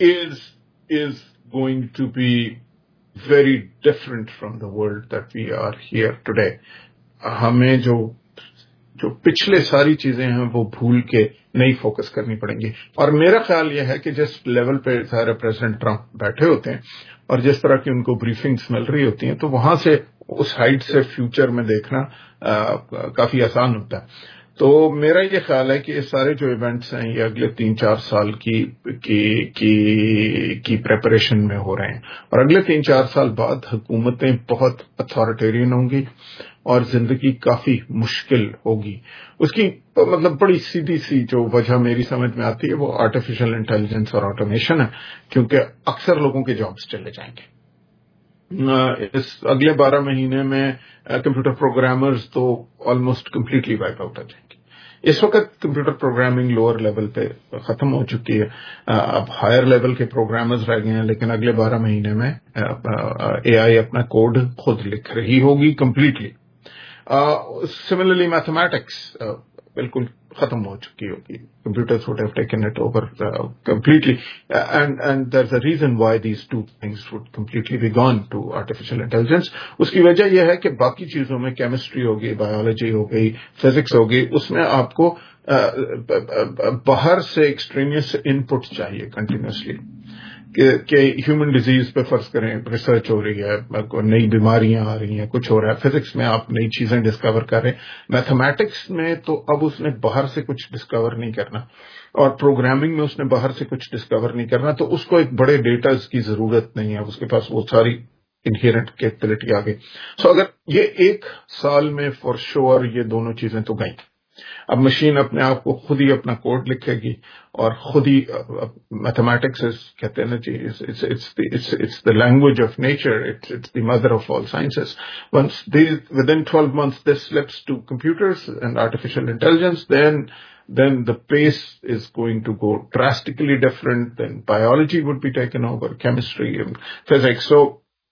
[SPEAKER 15] is going to be very different from the world that we are here today. ہمیں جو پچھلے ساری چیزیں ہیں وہ بھول کے نئی فوکس کرنی پڑیں گی. اور میرا خیال یہ ہے کہ جس لیول پہ سارے پریزیڈنٹ ٹرمپ بیٹھے ہوتے ہیں اور جس طرح کی ان کو بریفنگز مل رہی ہوتی ہیں، تو وہاں سے اس ہائٹ سے فیوچر میں دیکھنا کافی آسان ہوتا ہے. تو میرا یہ خیال ہے کہ یہ سارے جو ایونٹس ہیں یہ اگلے 3-4 سال کی پریپریشن میں ہو رہے ہیں، اور اگلے 3-4 سال بعد حکومتیں بہت اتھارٹیرین ہوں گی اور زندگی کافی مشکل ہوگی. اس کی مطلب بڑی سیدھی سی جو وجہ میری سمجھ میں آتی ہے وہ آرٹیفیشل انٹیلیجنس اور آٹومیشن ہے، کیونکہ اکثر لوگوں کے جابس چلے جائیں گے. اس اگلے 12 مہینے میں کمپیوٹر پروگرامرز تو آلموسٹ کمپلیٹلی وائپ آؤٹ آ جائیں گے. اس وقت کمپیوٹر پروگرامنگ لوور لیول پہ ختم ہو چکی ہے، اب ہائر لیول کے پروگرامرز رہ گئے ہیں، لیکن اگلے 12 مہینے میں اے آئی اپنا کوڈ خود لکھ رہی ہوگی کمپلیٹلی. سملرلی میتھمیٹکس بالکل ختم ہو چکی ہوگی. Computers would have taken it over completely, and there's a reason why these two things would completely be gone to artificial intelligence. اس کی وجہ یہ ہے کہ باقی چیزوں میں کیمسٹری ہوگی، بایولوجی ہو گئی، فزکس ہوگی، اس میں آپ کو باہر سے ایکسٹرینیس ان پٹ چاہیے کنٹینیوسلی. کہ ہیومن ڈیزیز پہ فرض کریں ریسرچ ہو رہی ہے، نئی بیماریاں آ رہی ہیں، کچھ ہو رہا ہے، فزکس میں آپ نئی چیزیں ڈسکور کر رہے ہیں، میتھمیٹکس میں تو اب اس نے باہر سے کچھ ڈسکور نہیں کرنا، اور پروگرامنگ میں اس نے باہر سے کچھ ڈسکور نہیں کرنا، تو اس کو ایک بڑے ڈیٹاز کی ضرورت نہیں ہے، اس کے پاس وہ ساری انہیرنٹ کیپبلٹی آ گئی. سو اگر یہ 1 سال میں فور شور یہ دونوں چیزیں تو گئیں. اب مشین اپنے آپ کو خود ہی اپنا کوڈ لکھے گی اور خود ہی میتھمیٹکس کہتے ہیں نا جی، it's the language of nature, it's the mother of all sciences. Once within 12 months this slips to computers and artificial intelligence, then the pace is going to go drastically different. Then biology would be taken over, chemistry and physics. So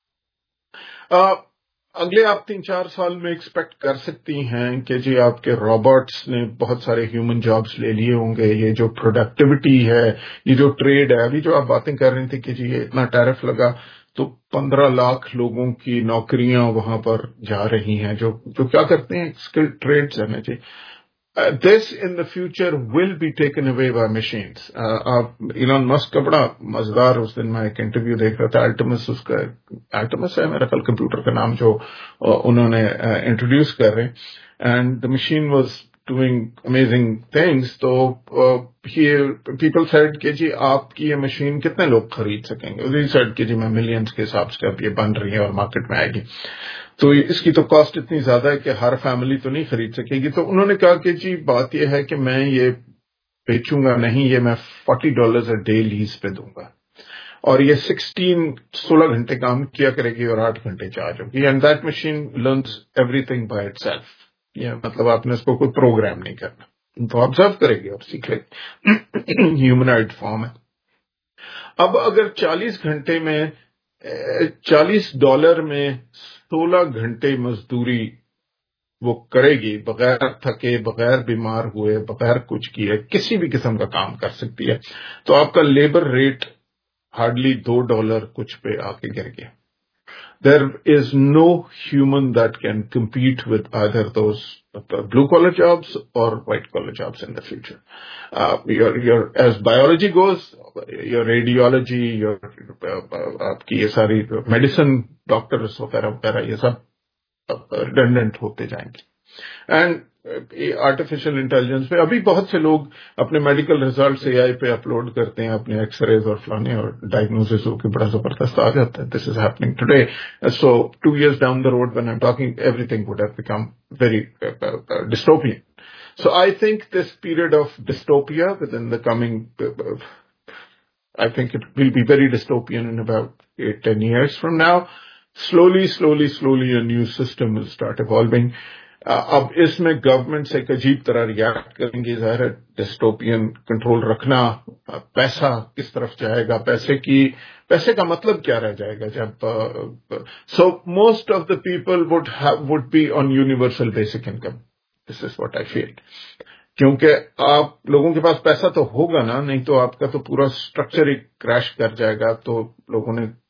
[SPEAKER 15] اگلے آپ 3-4 سال میں expect کر سکتی ہیں کہ جی آپ کے روبوٹس نے بہت سارے ہیومن جابس لے لیے ہوں گے. یہ جو پروڈکٹیوٹی ہے، یہ جو ٹریڈ ہے، ابھی جو آپ باتیں کر رہی تھی کہ جی یہ اتنا ٹیرف لگا تو 15 लाख लोगों की नौकरियां वहां पर जा रही हैं जो क्या करते हैं, स्किल्ड ट्रेड्स हैं जी. This in the future will be taken away by machines. आप इलॉन मस्क का बड़ा मजेदार, उस दिन मैं एक इंटरव्यू देख रहा था, अल्टिमस है मेरा कल कंप्यूटर का नाम, जो उन्होंने इंट्रोड्यूस कर रहे हैं, and the machine was doing amazing things. तो पीपल सेड कि जी आपकी ये मशीन कितने लोग खरीद सकेंगे. ही सेड कि जी मैं मिलियंस के हिसाब से अब ये बन रही है और मार्केट में आएगी, तो इसकी तो कॉस्ट इतनी ज्यादा है कि हर फैमिली तो नहीं खरीद सकेगी. तो उन्होंने कहा कि जी बात यह है कि मैं ये बेचूंगा नहीं, ये मैं $40 अ डे लीज पे दूंगा, और ये 16 घंटे काम किया करेगी और 8 घंटे चार्ज होगी. And that machine learns everything by itself. ये मतलब आपने इसको कोई प्रोग्राम नहीं करना, तो ऑब्जर्व करेगी और सीख लेगी. ह्यूमनॉइड फॉर्म है. अब अगर 40 घंटे में $40 में 16 घंटे मजदूरी वो करेगी, बगैर थके, बगैर बीमार हुए, बगैर कुछ किए किसी भी किस्म का काम कर सकती है, तो आपका लेबर रेट हार्डली $2 कुछ पे आके गिर गया. There is no human that can compete with either those blue collar jobs or white collar jobs in the future. As biology goes, your radiology, आपकी ये सारी medicine doctors वगैरह ये सब redundant होते जाएंगे. एंड आर्टिफिशियल इंटेलिजेंस पे अभी बहुत से लोग अपने मेडिकल रिजल्ट AI पे अपलोड करते हैं, अपने एक्सरेज और फलाने, और डायग्नोसिस होकर बड़ा जबरदस्त आ जाता है. This is happening today. So 2 years down the road when I am talking, everything would have become very dystopian. So I think this period of dystopia within the coming, I think it will be very dystopian in about 8-10 years from now. Slowly a new system will start evolving. अब इसमें governments एक अजीब तरह react करेंगे. ज़ाहिर है dystopian control रखना, पैसा किस तरफ जाएगा, पैसे का मतलब क्या रह जाएगा जब. So most of the people would be on universal basic income. This is what I feel. क्योंकि आप लोगों के पास पैसा तो होगा ना, नहीं तो आपका तो पूरा स्ट्रक्चर ही क्रैश कर जाएगा. तो लोगों ने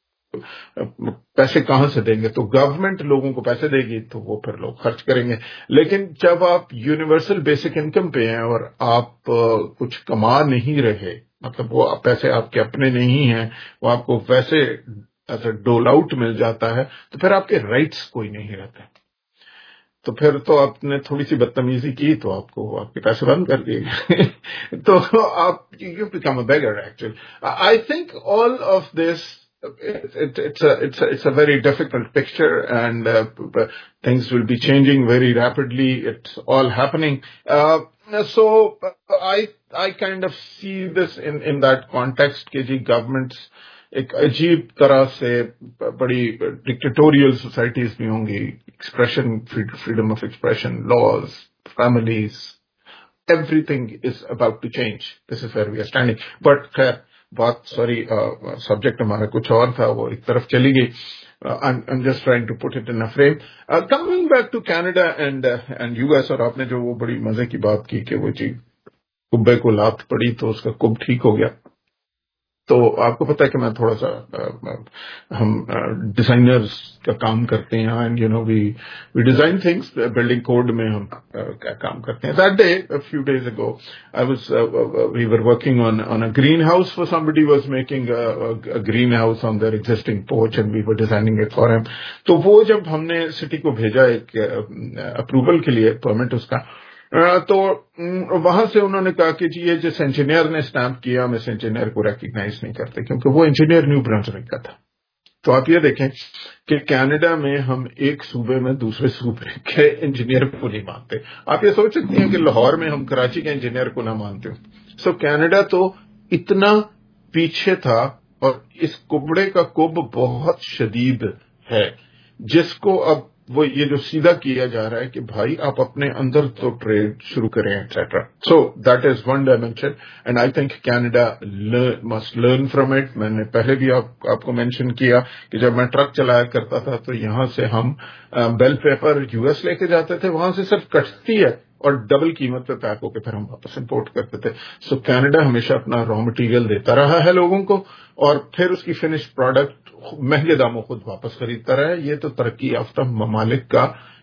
[SPEAKER 15] पैसे कहां से देंगे, तो गवर्नमेंट लोगों को पैसे देगी तो वो फिर लोग खर्च करेंगे. लेकिन जब आप यूनिवर्सल बेसिक इनकम पे हैं और आप कुछ कमा नहीं रहे, मतलब वो पैसे आपके अपने नहीं हैं, वो आपको वैसे ऐसा डोल आउट मिल जाता है, तो फिर आपके राइट्स कोई नहीं रहते. तो फिर तो आपने थोड़ी सी बदतमीजी की तो आपके पैसे बंद कर दिए. तो आप you become a beggar actually. I think all of this, it's a very difficult picture, and things will be changing very rapidly. It's all happening. So I kind of see this in that context कि जी governments एक अजीब तरह से बड़ी dictatorial societies भी होंगी. freedom of expression, laws, families, everything is about to change. This is where we are standing. But बात subject हमारा कुछ और था, वो एक तरफ चली गई. I'm just trying to put it in a frame. Coming back to Canada and US, और आपने जो वो बड़ी मजे की बात की कि वो जी कुब्बे को लात पड़ी तो उसका कुब ठीक हो गया. तो आपको पता है कि मैं थोड़ा सा हम डिजाइनर्स का काम करते हैं, and we design things, building code में हम काम करते हैं. That day, a few days ago, we were working on a greenhouse for somebody was making a greenhouse on their existing porch, and we were designing it for him. तो वो जब हमने city को भेजा एक अप्रूवल के लिए, permit उसका, तो वहां से उन्होंने कहा कि जी ये जिस इंजीनियर ने स्टैंप किया, हम इस इंजीनियर को रिकॉग्नाइज नहीं करते, क्योंकि वो इंजीनियर न्यू ब्रंसविक का था. तो आप ये देखें कि कनाडा में हम एक सूबे में दूसरे सूबे के इंजीनियर को नहीं मानते. आप ये सोच सकते हैं कि लाहौर में हम कराची के इंजीनियर को ना मानते हो. सो कनाडा तो इतना पीछे था, और इस कुबड़े का कुब बहुत शदीद है, जिसको अब वो ये जो सीधा किया जा रहा है कि भाई आप अपने अंदर तो ट्रेड शुरू करें etcetera. So that is one dimension, and I think Canada must learn from it. मैंने पहले भी आपको मेंशन किया कि जब मैं ट्रक चलाया करता था तो यहां से हम बेल पेपर US लेके जाते थे, वहां से सिर्फ कश्ती है, اور ڈبل قیمت پہ پیک ہو کے پھر ہم واپس امپورٹ کرتے تھے. سو کینیڈا ہمیشہ اپنا را مٹیریل دیتا رہا ہے لوگوں کو اور پھر اس کی فنش پروڈکٹ مہنگے داموں خود واپس خریدتا رہا ہے. یہ تو ترقی یافتہ ممالک کا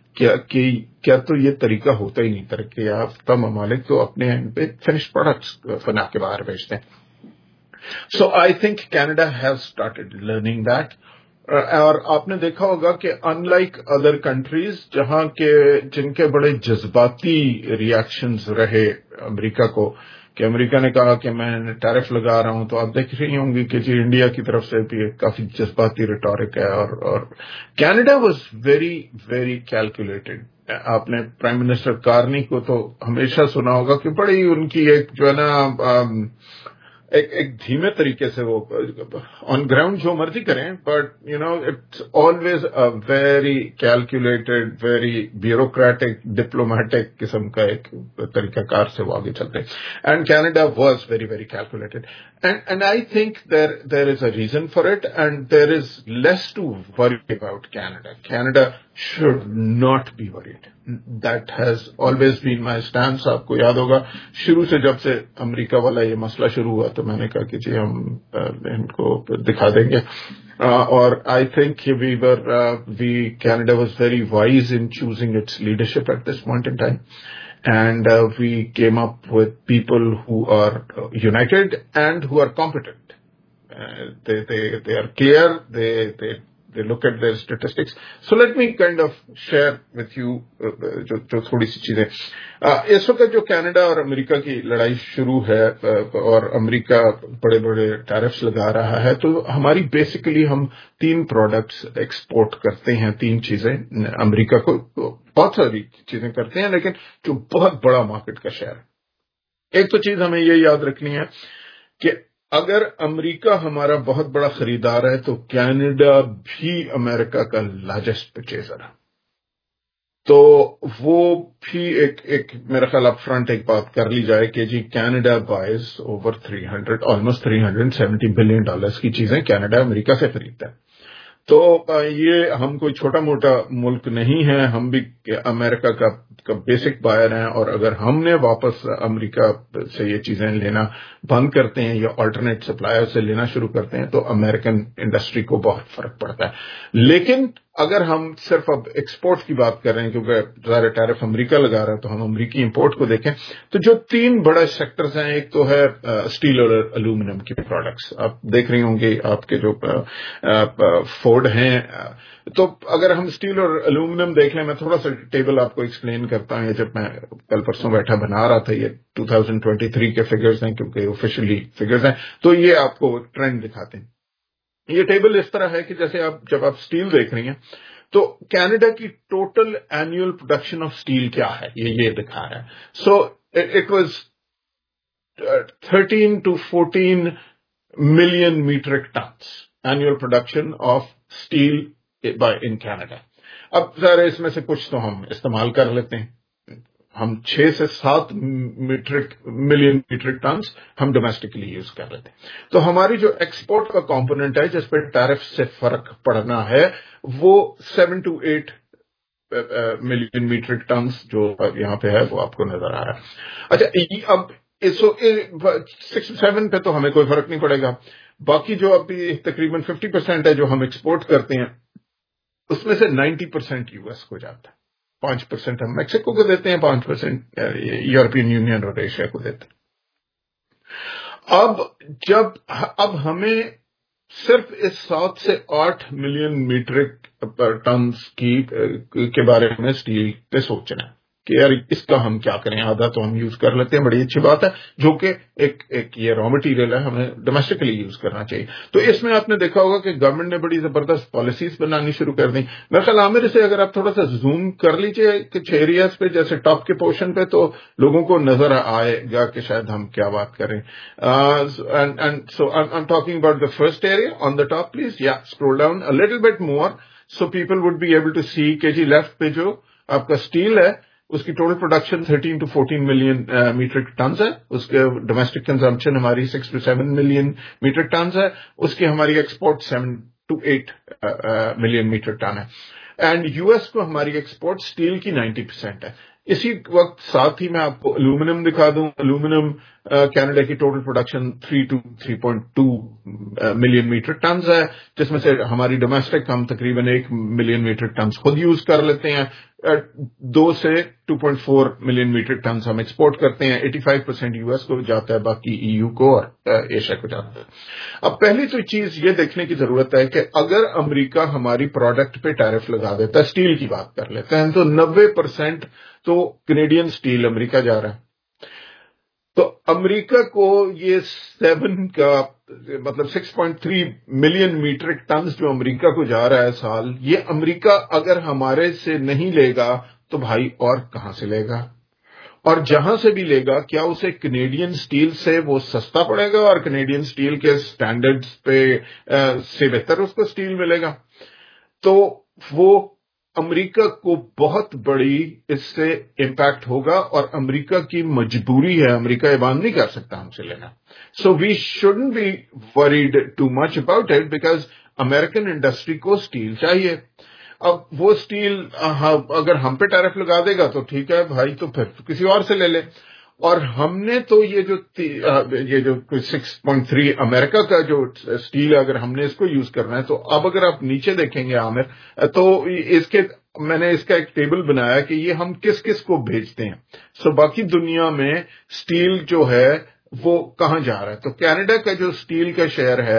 [SPEAKER 15] کیا تو یہ طریقہ ہوتا ہی نہیں. ترقی یافتہ ممالک تو اپنے اینڈ پہ فنش پروڈکٹس بنا کے باہر بیچتے ہیں. So I think Canada has started learning that. اور آپ نے دیکھا ہوگا کہ ان لائک ادر کنٹریز جہاں کے جن کے بڑے جذباتی ریئیکشنز رہے امریکہ کو کہ امریکہ نے کہا کہ میں ٹیرف لگا رہا ہوں, تو آپ دیکھ رہی ہوں گی کہ جی انڈیا کی طرف سے بھی کافی جذباتی ریٹورک ہے. اور Canada was very very calculated. آپ نے پرائم منسٹر کارنی کو تو ہمیشہ سنا ہوگا کہ بڑی ان کی ایک جو ہے نا ایک دھیمے طریقے سے وہ آن گراؤنڈ جو مرضی کریں, but you know it's always a very calculated, very bureaucratic, diplomatic قسم کا ایک طریقہ کار سے وہ آگے چلتے ہیں. And Canada was very very calculated. And I think there is a reason for it, and there is less to worry about Canada. Canada should not be worried. That has always been my stance. آپ کو یاد ہوگا شروع سے جب سے امریکہ والا یہ مسئلہ شروع ہوا تو میں نے کہا کہ جی ہم ان کو دکھا دیں گے. اور I think Canada was very wise in choosing its leadership at this point in time. And we came up with people who are united and who are competent. They are clear. They look at their statistics. So let me kind of share with you جو تھوڑی سی چیزیں. اس وقت جو Canada اور امریکہ کی لڑائی شروع ہے اور امریکہ بڑے بڑے ٹیرفس لگا رہا ہے, تو ہماری بیسیکلی ہم 3 پروڈکٹس ایکسپورٹ کرتے ہیں. 3 چیزیں امریکہ کو, بہت ساری چیزیں کرتے ہیں لیکن جو بہت بڑا مارکیٹ کا شیئر ہے. ایک تو چیز ہمیں یہ یاد رکھنی ہے کہ اگر امریکہ ہمارا بہت بڑا خریدار ہے تو کینیڈا بھی امریکہ کا لارجسٹ پرچیزر ہے. تو وہ بھی ایک میرا خیال اپ فرنٹ ایک بات کر لی جائے کہ جی Canada buys over almost $370 billion کی چیزیں کینیڈا امریکہ سے خریدتا ہے. تو یہ ہم کوئی چھوٹا موٹا ملک نہیں ہے, ہم بھی امریکہ کا بیسک بائر ہیں. اور اگر ہم نے واپس امریکہ سے یہ چیزیں لینا بند کرتے ہیں یا آلٹرنیٹ سپلائر سے لینا شروع کرتے ہیں تو امریکن انڈسٹری کو بہت فرق پڑتا ہے. لیکن اگر ہم صرف اب ایکسپورٹ کی بات کر رہے ہیں کیونکہ ظاہر ٹیرف امریکہ لگا رہا ہے تو ہم امریکی امپورٹ کو دیکھیں تو جو 3 بڑے سیکٹرز ہیں, ایک تو ہے اسٹیل اور الومینم کی پروڈکٹس. آپ دیکھ رہی ہوں گے آپ کے جو فورڈ ہیں, تو اگر ہم اسٹیل اور الومینم دیکھ لیں, میں تھوڑا سا ٹیبل آپ کو ایکسپلین کرتا ہوں. یہ جب میں کل پرسوں بیٹھا بنا رہا تھا, یہ 2023 کے فگرز ہیں کیونکہ آفیشلی فگرز ہیں, تو یہ آپ کو ٹرینڈ دکھاتے ہیں. یہ ٹیبل اس طرح ہے کہ جیسے جب آپ اسٹیل دیکھ رہی ہیں تو کینیڈا کی total annual production of steel کیا ہے یہ دکھا رہا ہے. So it was 13 to 14 million metric tons annual production of steel in Canada. اب ذرا اس میں سے کچھ تو ہم استعمال کر لیتے ہیں. ہم 6 سے 7 ملین میٹرک ٹنس ہم ڈومیسٹکلی یوز کر رہے تھے. تو ہماری جو ایکسپورٹ کا کمپوننٹ ہے جس پہ ٹیرف سے فرق پڑنا ہے وہ 7 to 8 ملین میٹرک ٹنس جو یہاں پہ ہے وہ آپ کو نظر آ رہا ہے. اچھا اب 6-7 پہ تو ہمیں کوئی فرق نہیں پڑے گا. باقی جو ابھی تقریباً 50% ہے جو ہم ایکسپورٹ کرتے ہیں اس میں سے 90% یو ایس کو جاتا ہے, 5% ہم میکسیکو کو دیتے ہیں, 5% یورپین یونین اور ایشیا کو دیتے ہیں. اب ہمیں صرف اس 7 سے 8 ملین میٹرک ٹنس کے بارے میں اسٹیل پہ سوچنا ہے کہ یار اس کا ہم کیا کریں. آدھا تو ہم یوز کر لیتے ہیں, بڑی اچھی بات ہے, جو کہ ایک یہ را مٹیریل ہے, ہمیں ڈومیسٹکلی یوز کرنا چاہیے. تو اس میں آپ نے دیکھا ہوگا کہ گورنمنٹ نے بڑی زبردست پالیسیز بنانی شروع کر دی. میرے خیال عامر سے اگر آپ تھوڑا سا زوم کر لیجئے کچھ ایریاز پہ جیسے ٹاپ کے پورشن پہ تو لوگوں کو نظر آئے گا کہ شاید ہم کیا بات کریں. And so I am talking about the first area on the top please. یا scroll down a little bit more so people would be able to see کہ جی لیفٹ پہ جو آپ کا اسٹیل ہے اس کی total production 13 to 14 million metric tons ہے. اس کے ڈومیسٹک کنزمپشن ہماری 6 to 7 ملین میٹرک ٹنز ہے. اس کی ہماری export 7 to 8 million metric ton ہے. एंड यूएस को हमारी एक्सपोर्ट स्टील की 90% है। इसी वक्त साथ ही मैं आपको एल्यूमिनियम दिखा दूं। एल्यूमिनियम कनाडा की total production 3 to 3.2 million metric ton है, जिसमें से हमारी डोमेस्टिक हम तकरीबन 1 मिलियन मीट्रिक टन खुद यूज कर लेते हैं, 2 से 2.4 मिलियन मीट्रिक टन हम एक्सपोर्ट करते हैं। 85% यूएस को जाता है, बाकी ईयू को और एशिया को जाता है। अब पहली तो चीज ये देखने की जरूरत है कि अगर अमेरिका हमारी प्रोडक्ट पे टैरिफ लगा देता है, स्टील की बात कर लेते हैं, तो 90% तो कनेडियन स्टील अमेरिका जा रहा है। तो अमेरिका को ये 6.3 मिलियन मीट्रिक टन जो अमेरिका को जा रहा है साल, ये अमेरिका अगर हमारे से नहीं लेगा तो भाई और कहां से लेगा? और जहां से भी लेगा, क्या उसे कनेडियन स्टील से वो सस्ता पड़ेगा और कनेडियन स्टील के स्टैंडर्ड्स पे से बेहतर उसको स्टील मिलेगा? तो वो अमेरिका को बहुत बड़ी इससे इम्पैक्ट होगा और अमेरिका की मजबूरी है, अमेरिका ये बात नहीं कर सकता हमसे लेना। So we shouldn't be worried too much about it, because American industry को स्टील चाहिए। अब वो स्टील अगर हम पे टैरिफ लगा देगा तो ठीक है भाई, तो फिर किसी और से ले ले। और हमने तो ये जो 6.3 अमेरिका का जो स्टील है, अगर हमने इसको यूज करना है, तो अब अगर आप नीचे देखेंगे आमिर, तो मैंने इसका एक टेबल बनाया कि ये हम किस किस को भेजते हैं। सो बाकी दुनिया में स्टील जो है वो कहां जा रहा है। तो कनाडा का जो स्टील का शेयर है,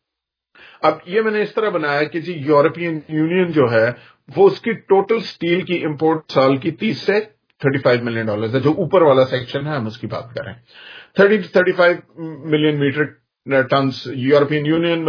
[SPEAKER 15] अब ये मैंने इस तरह बनाया कि जी यूरोपियन यूनियन जो है वो उसकी टोटल स्टील की इंपोर्ट साल की 30 से $35 मिलियन है। जो ऊपर वाला सेक्शन है हम उसकी बात करें, 30 to 35 million metric ton European union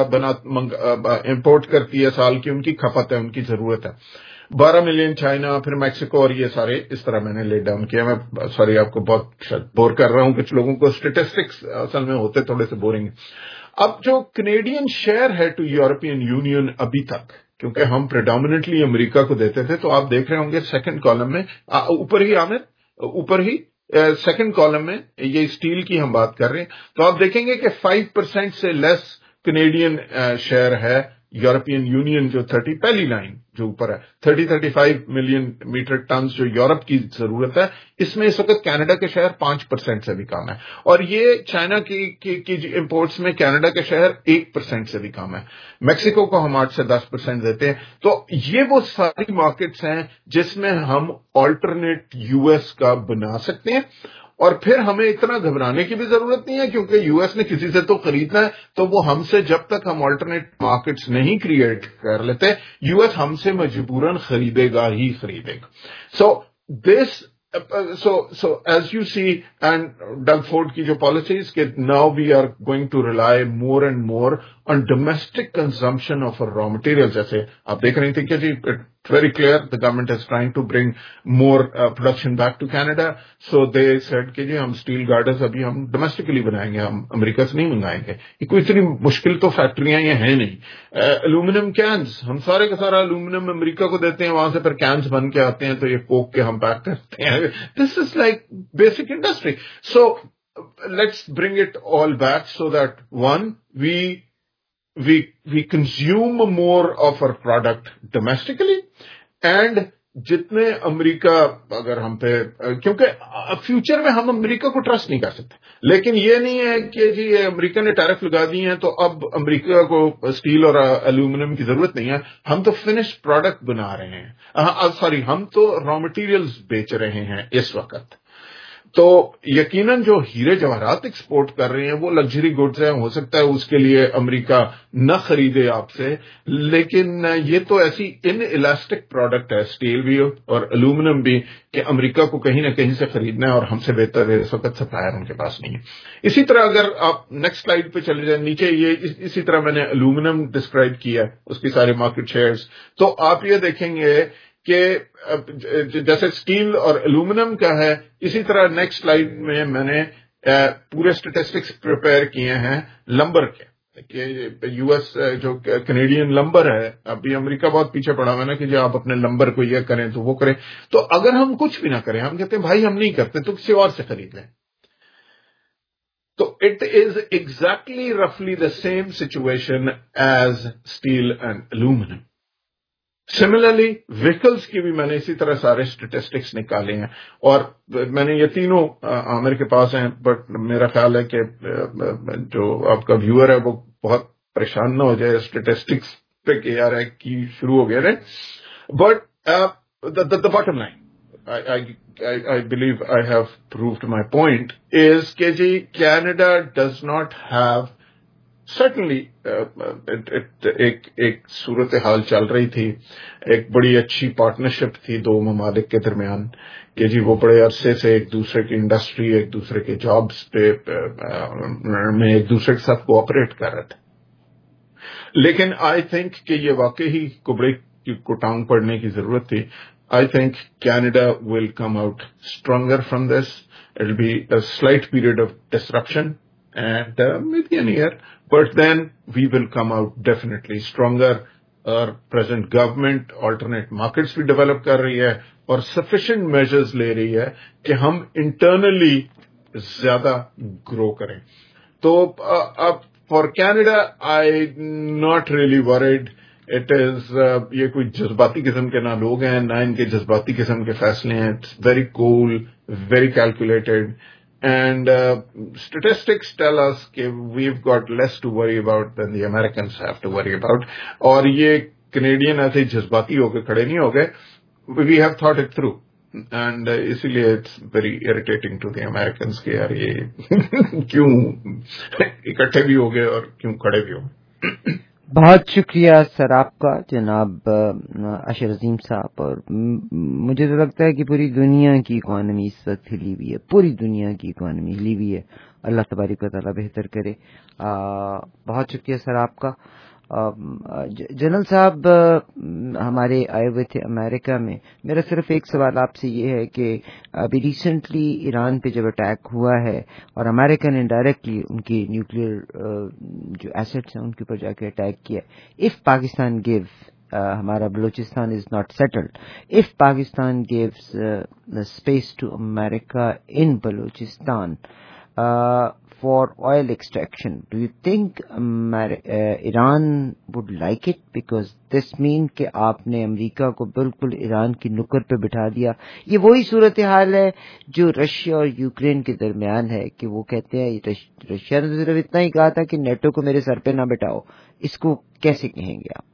[SPEAKER 15] import करती है साल की, उनकी खपत है, उनकी जरूरत है। 12 मिलियन चाइना, फिर मैक्सिको, और ये सारे इस तरह मैंने ले डाउन किया। मैं सॉरी आपको बहुत बोर कर रहा हूं, कुछ लोगों को स्टेटिस्टिक्स असल में होते थोड़े से बोरिंग। अब जो कनेडियन शेयर है टू यूरोपियन यूनियन अभी तक, क्योंकि हम प्रेडोमिनेटली अमेरिका को देते थे, तो आप देख रहे होंगे सेकंड कॉलम में ऊपर ही आमिर, ऊपर ही सेकंड कॉलम में ये स्टील की हम बात कर रहे हैं, तो आप देखेंगे कि 5% से लेस कनेडियन शेयर है। यूरोपियन यूनियन जो 30, पहली लाइन जो ऊपर है, 30-35 मिलियन मीट्रिक टन जो यूरोप की जरूरत है, इसमें इस वक्त कनाडा के शेयर 5% से भी कम है। और ये चाइना की इंपोर्ट्स में कनाडा के शेयर 1% से भी कम है। मैक्सिको को हम 8 से 10% देते हैं। तो ये वो सारी मार्केट्स हैं जिसमें हम ऑल्टरनेट यूएस का बना सकते हैं। और फिर हमें इतना घबराने की भी जरूरत नहीं है, क्योंकि यूएस ने किसी से तो खरीदना है, तो वो हमसे, जब तक हम ऑल्टरनेट मार्केट्स नहीं क्रिएट कर लेते, यूएस हमसे मजबूरन खरीदेगा ही खरीदेगा। So as you see, and Doug Ford की जो policies कि now we are going to rely more and more on domestic consumption of raw materials, जैसे आप देख रहे थे कि जी it's very clear the government is trying to bring more production back to Canada, so they said कि जी हम steel girders अभी हम डोमेस्टिकली बनाएंगे, हम अमेरिका से नहीं मंगाएंगे। ये कोई इतनी मुश्किल तो फैक्ट्रियां ये हैं नहीं। एल्यूमिनियम कैंस, हम सारे का सारा एल्यूमिनियम अमेरिका को देते हैं, वहां से फिर कैंस बन के आते हैं, तो ये कोक के हम पैक करते हैं। This is like basic industry. So let's bring it all back so that one we consume more of our product domestically, and जितने अमेरिका अगर हम पे, क्योंकि फ्यूचर में हम अमेरिका को ट्रस्ट नहीं कर सकते, लेकिन ये नहीं है कि जी ये अमेरिका ने टैरिफ लगा दी है तो अब अमेरिका को स्टील और एल्यूमिनियम की जरूरत नहीं है। हम तो फिनिश्ड प्रोडक्ट बना रहे हैं, सॉरी हम तो रॉ मटेरियल्स बेच रहे हैं इस वक्त। तो यकीनन जो हीरे जवाहरात एक्सपोर्ट कर रहे हैं वो लग्जरी गुड्स हैं, हो सकता है उसके लिए अमेरिका न खरीदे आपसे, लेकिन ये तो ऐसी इन इलास्टिक प्रोडक्ट है, स्टील भी और एल्यूमिनियम भी, कि अमेरिका को कहीं ना कहीं से खरीदना है और हमसे बेहतर इस वक्त सप्लायर उनके पास नहीं है। इसी तरह अगर आप नेक्स्ट स्लाइड पे चले जाए, नीचे ये इसी तरह मैंने एल्यूमिनियम डिस्क्राइब किया है, उसकी सारे मार्केट शेयर्स, तो आप ये देखेंगे कि जैसे स्टील और एल्यूमिनियम का है, इसी तरह नेक्स्ट स्लाइड में मैंने पूरे स्टैटिस्टिक्स प्रिपेयर किए हैं लंबर के, कि यूएस जो कैनेडियन लंबर है, अभी अमेरिका बहुत पीछे पड़ा हुआ है ना कि जो आप अपने लंबर को ये करें तो वो करें। तो अगर हम कुछ भी ना करें, हम कहते हैं भाई हम नहीं करते, तो किसी और से खरीद लें, तो इट इज एग्जैक्टली रफली the same situation as steel and aluminium. Similarly vehicles की भी मैंने इसी तरह सारे स्टेटिस्टिक्स निकाले हैं, और मैंने ये तीनों आमिर के पास हैं, बट मेरा ख्याल है कि जो आपका व्यूअर है वो बहुत परेशान ना हो जाए स्टेटिस्टिक्स पे कि यार है कि शुरू हो गया है. But the bottom line, I believe I have proved my point, is कि जी Canada does not have, certainly एक सूरत हाल चल रही थी, एक बड़ी अच्छी पार्टनरशिप थी दो ममालिक के दरमियान कि जी वो बड़े अरसे से एक दूसरे की इंडस्ट्री, एक दूसरे के जॉब्स पे में एक दूसरे के साथ कोऑपरेट कर रहे थे. लेकिन आई थिंक कि ये वाकई ही कुबड़े को टांग पड़ने की जरूरत थी. I think Canada will come out stronger from this. It'll be a slight period of disruption and maybe a year, but then we will come out definitely stronger. Our present government alternate markets भी develop कर रही है और sufficient measures ले रही है कि हम internally ज़्यादा grow करें. तो अब for Canada, I'm not really worried. It is ये कोई जज्बाती किस्म के ना लोग हैं ना इनके जज्बाती किस्म के फैसले हैं. It's very cool, very calculated, and statistics tell us कि we have got less to worry about than the Americans have to worry about. और ये कैनेडियन ऐसे जज्बाती होकर खड़े नहीं हो गए. We have thought it through, and इसीलिए it's very irritating to the Americans कि यार ये क्यों इकट्ठे भी हो गए और क्यों खड़े भी हो गए.
[SPEAKER 12] बहुत शुक्रिया सर आपका जनाब अशर अजीम साहब. और मुझे तो लगता है कि पूरी दुनिया की इकॉनमी इस वक्त हिली हुई है, पूरी दुनिया की इकॉनमी हिली हुई है. अल्लाह तबारक व तआला बेहतर करे. बहुत शुक्रिया सर आपका. जनरल साहब हमारे आए हुए थे अमेरिका में. मेरा सिर्फ एक सवाल आपसे ये है कि अभी रिसेंटली ईरान पे जब अटैक हुआ है और अमेरिका ने डायरेक्टली उनकी न्यूक्लियर जो एसेट्स हैं उनके ऊपर जाके अटैक किया. इफ पाकिस्तान गिव हमारा Balochistan is not settled, if Pakistan gives space to America in Balochistan for oil extraction, do you think Iran would like it? Because this mean कि आपने अमेरिका को बिल्कुल ईरान की नुक्कड़ पे बिठा दिया. ये वही सूरत हाल है जो रशिया और यूक्रेन के दरमियान है कि वो कहते हैं रशिया ने सिर्फ इतना ही कहा था कि नेटो को मेरे सर पे ना बिठाओ. इसको कैसे कहेंगे आप?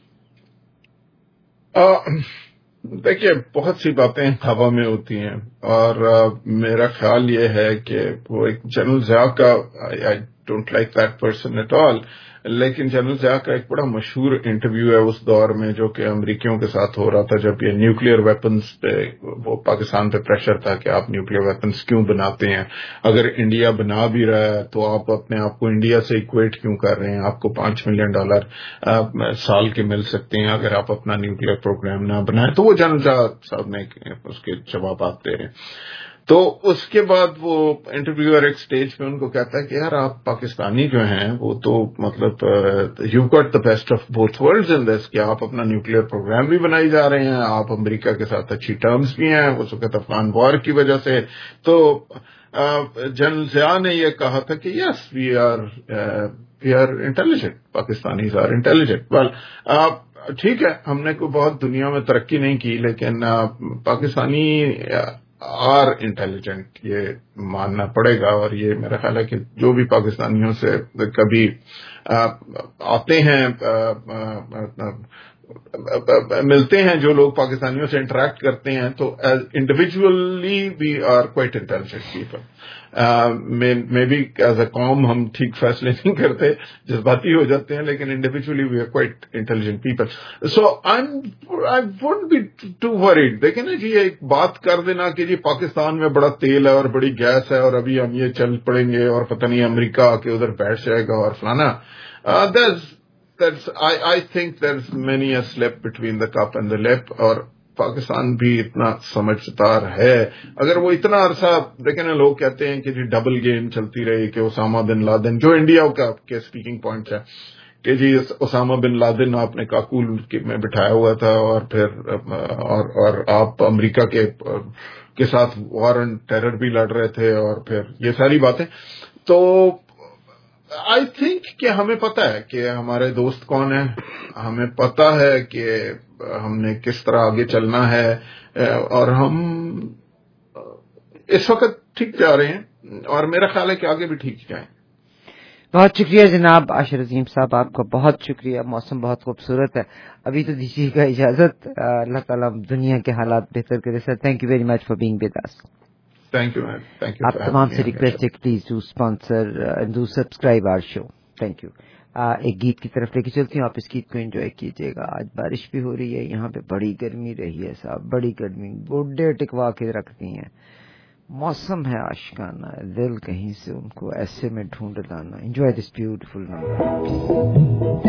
[SPEAKER 15] देखिए, बहुत सी बातें हवा में होती हैं और मेरा ख्याल ये है कि वो एक जनरल ज़िया का, I don't like that person at all, लेकिन जनरल ज़िया का एक बड़ा मशहूर इंटरव्यू है उस दौर में जो कि अमेरिकियों के साथ हो रहा था जब ये न्यूक्लियर वेपन्स पे वो पाकिस्तान पे प्रेशर था कि आप न्यूक्लियर वेपन्स क्यों बनाते हैं, अगर इंडिया बना भी रहा है तो आप अपने आप को इंडिया से इक्वेट क्यों कर रहे हैं, आपको $5 मिलियन साल के मिल सकते हैं अगर आप अपना न्यूक्लियर प्रोग्राम ना बनाएं. तो वो जनरल ज़िया साहब ने उसके जवाब दे रहे हैं. तो उसके बाद वो इंटरव्यूअर एक स्टेज पे उनको कहता है कि यार आप पाकिस्तानी जो हैं वो तो मतलब you got the best of both worlds in this कि आप अपना न्यूक्लियर प्रोग्राम भी बनाई जा रहे हैं, आप अमेरिका के साथ अच्छी टर्म्स भी हैं उस वक्त अफगान वॉर की वजह से. तो जनरल ज़िया ने ये कहा था कि yes we are intelligent, Pakistanis are intelligent. Well ठीक है, हमने कोई बहुत दुनिया में तरक्की नहीं की लेकिन पाकिस्तानी आर इंटेलिजेंट, ये मानना पड़ेगा. और ये मेरा ख्याल है कि जो भी पाकिस्तानियों से कभी आते हैं मिलते हैं, जो लोग पाकिस्तानियों से इंटरेक्ट करते हैं, तो individually we are quite intelligent people. May be as a com हम ठीक फैसले नहीं करते, जज्बाती हो जाते हैं, लेकिन individually we are quite intelligent people. So I wouldn't be too worried. देखिए ना जी, एक बात कर देना कि जी पाकिस्तान में बड़ा तेल है और बड़ी गैस है और अभी हम ये चल पड़ेंगे और पता नहीं अमेरिका आके उधर बैठ जाएगा और फलाना, I think there's many a slip between the cup and the lip. और पाकिस्तान भी इतना समझदार है. अगर वो इतना अरसा, देखें ना, लोग कहते हैं कि जी डबल गेम चलती रही कि ओसामा बिन लादेन, जो इंडिया का के स्पीकिंग पॉइंट है कि जी ओसामा बिन लादेन आपने काकुल में बिठाया हुआ था और फिर और आप अमेरिका के साथ वॉर एंड टेरर भी लड़ रहे थे और फिर ये सारी बातें. तो आई थिंक कि हमें पता है कि हमारे दोस्त कौन है, हमें पता है कि हमने किस तरह आगे चलना है और हम इस वक्त ठीक जा रहे हैं और मेरा ख्याल है कि आगे भी ठीक जाएं।
[SPEAKER 12] बहुत शुक्रिया जनाब आशिर अजीम साहब, आपका बहुत शुक्रिया। मौसम बहुत खूबसूरत है, अभी तो दीजिएगा इजाजत। अल्लाह ताला दुनिया के हालात बेहतर करे sir. Thank you very much for being with us.
[SPEAKER 15] Thank you ma'am, thank you.
[SPEAKER 12] आप तमाम से रिक्वेस्ट है please do sponsor do subscribe our show. Thank you. एक गीत की तरफ लेके चलती हूँ, आप इस गीत को एंजॉय कीजिएगा। आज बारिश भी हो रही है, यहाँ पे बड़ी गर्मी रही है साहब, बड़ी गर्मी, गोड्डे टिकवा के रखती हैं। मौसम है आशिकाना, दिल कहीं से उनको ऐसे में ढूंढ लाना। Enjoy this beautiful number.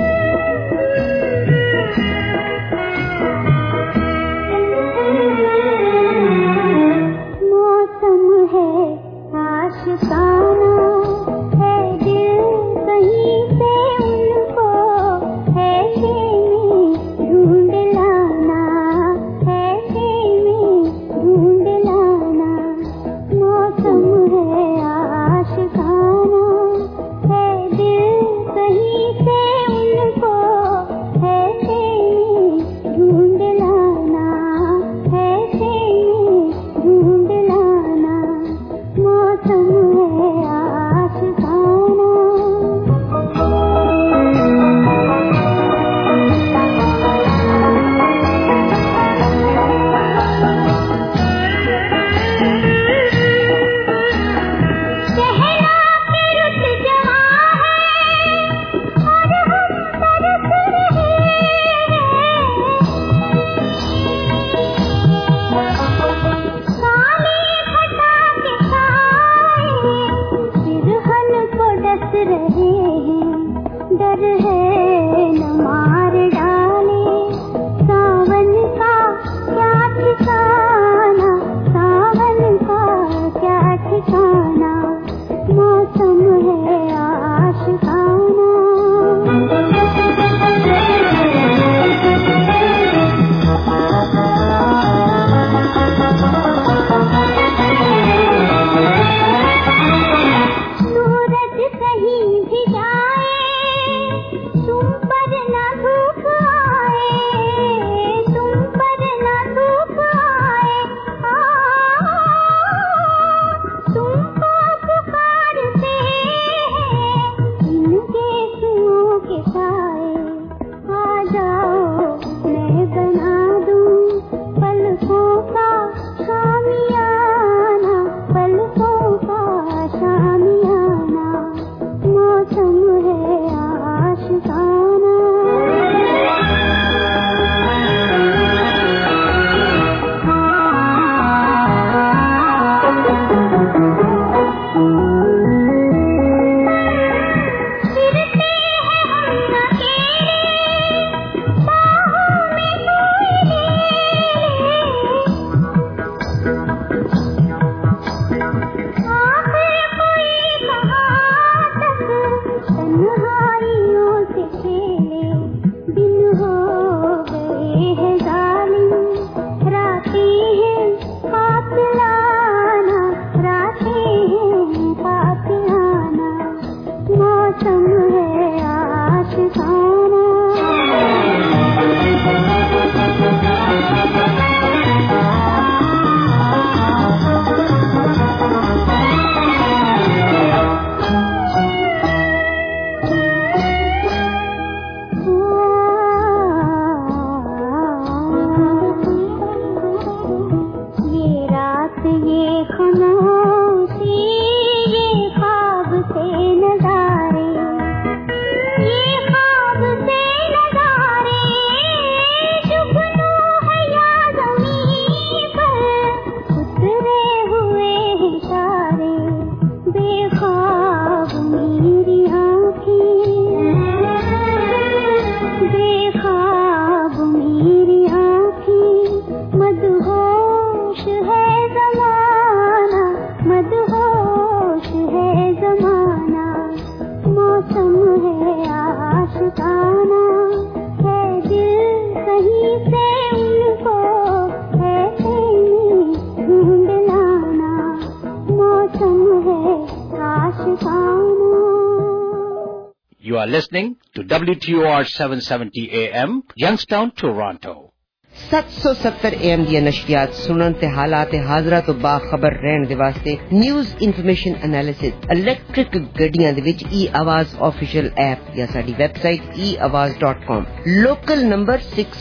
[SPEAKER 16] You are listening to WTOR 770 AM, Youngstown, Toronto.
[SPEAKER 7] 770 AM ਦੀਆਂ ਨਸ਼ਰੀਆਤ ਸੁਣਨ ਤੇ ਹਾਲਾਤ ਹਾਜ਼ਰਾ ਤੋਂ ਬਾਖਬਰ ਰਹਿਣ ਦੇ ਵਾਸਤੇ ਨਿਊਜ਼ ਇਨਫੋਰਮੇਸ਼ਨ ਐਨਾਲਿਸਿਸ ਇਲੈਕਟ੍ਰਿਕ ਗੱਡੀਆਂ ਦੇ ਵਿੱਚ e-ਆਵਾਜ਼ ਆਫੀਸ਼ੀਅਲ ਐਪ ਜਾਂ ਸਾਡੀ website eawaz.com local number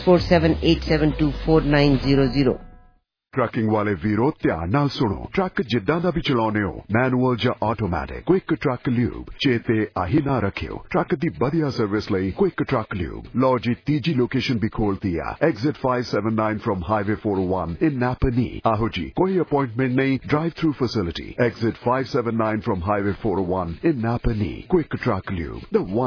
[SPEAKER 7] 6478724900
[SPEAKER 11] trucking ਵਾਲੇ ਵੀਰੋ ਧਿਆਨ ਨਾਲ ਸੁਣੋ ਟਰੱਕ ਜਿੱਦਾਂ ਦਾ ਵੀ ਚਲਾਉਨੇ ਹੋ ਮੈਨੂਅਲ ਜਾਂ ਆਟੋਮੈਟਿਕ ਕੁਇਕ ਟਰੱਕ ਲਿਊਬ ਚੇਤੇ ਆਹੀ ਨਾ ਰੱਖਿਓ ਟਰੱਕ ਦੀ ਵਧੀਆ ਸਰਵਿਸ ਲਈ ਕੁਇਕ ਟਰੱਕ ਲਿਊਬ ਲਓ ਜੀ ਤੀਜੀ ਲੋਕੇਸ਼ਨ ਵੀ ਖੋਲਤੀ ਆ exit 579 from highway 401 in Napanee ਆਹੋ ਜੀ ਕੋਈ ਅਪਾਇੰਟਮੈਂਟ ਨਹੀਂ drive through facility exit 579 from highway 401 in Napanee quick truck lube the one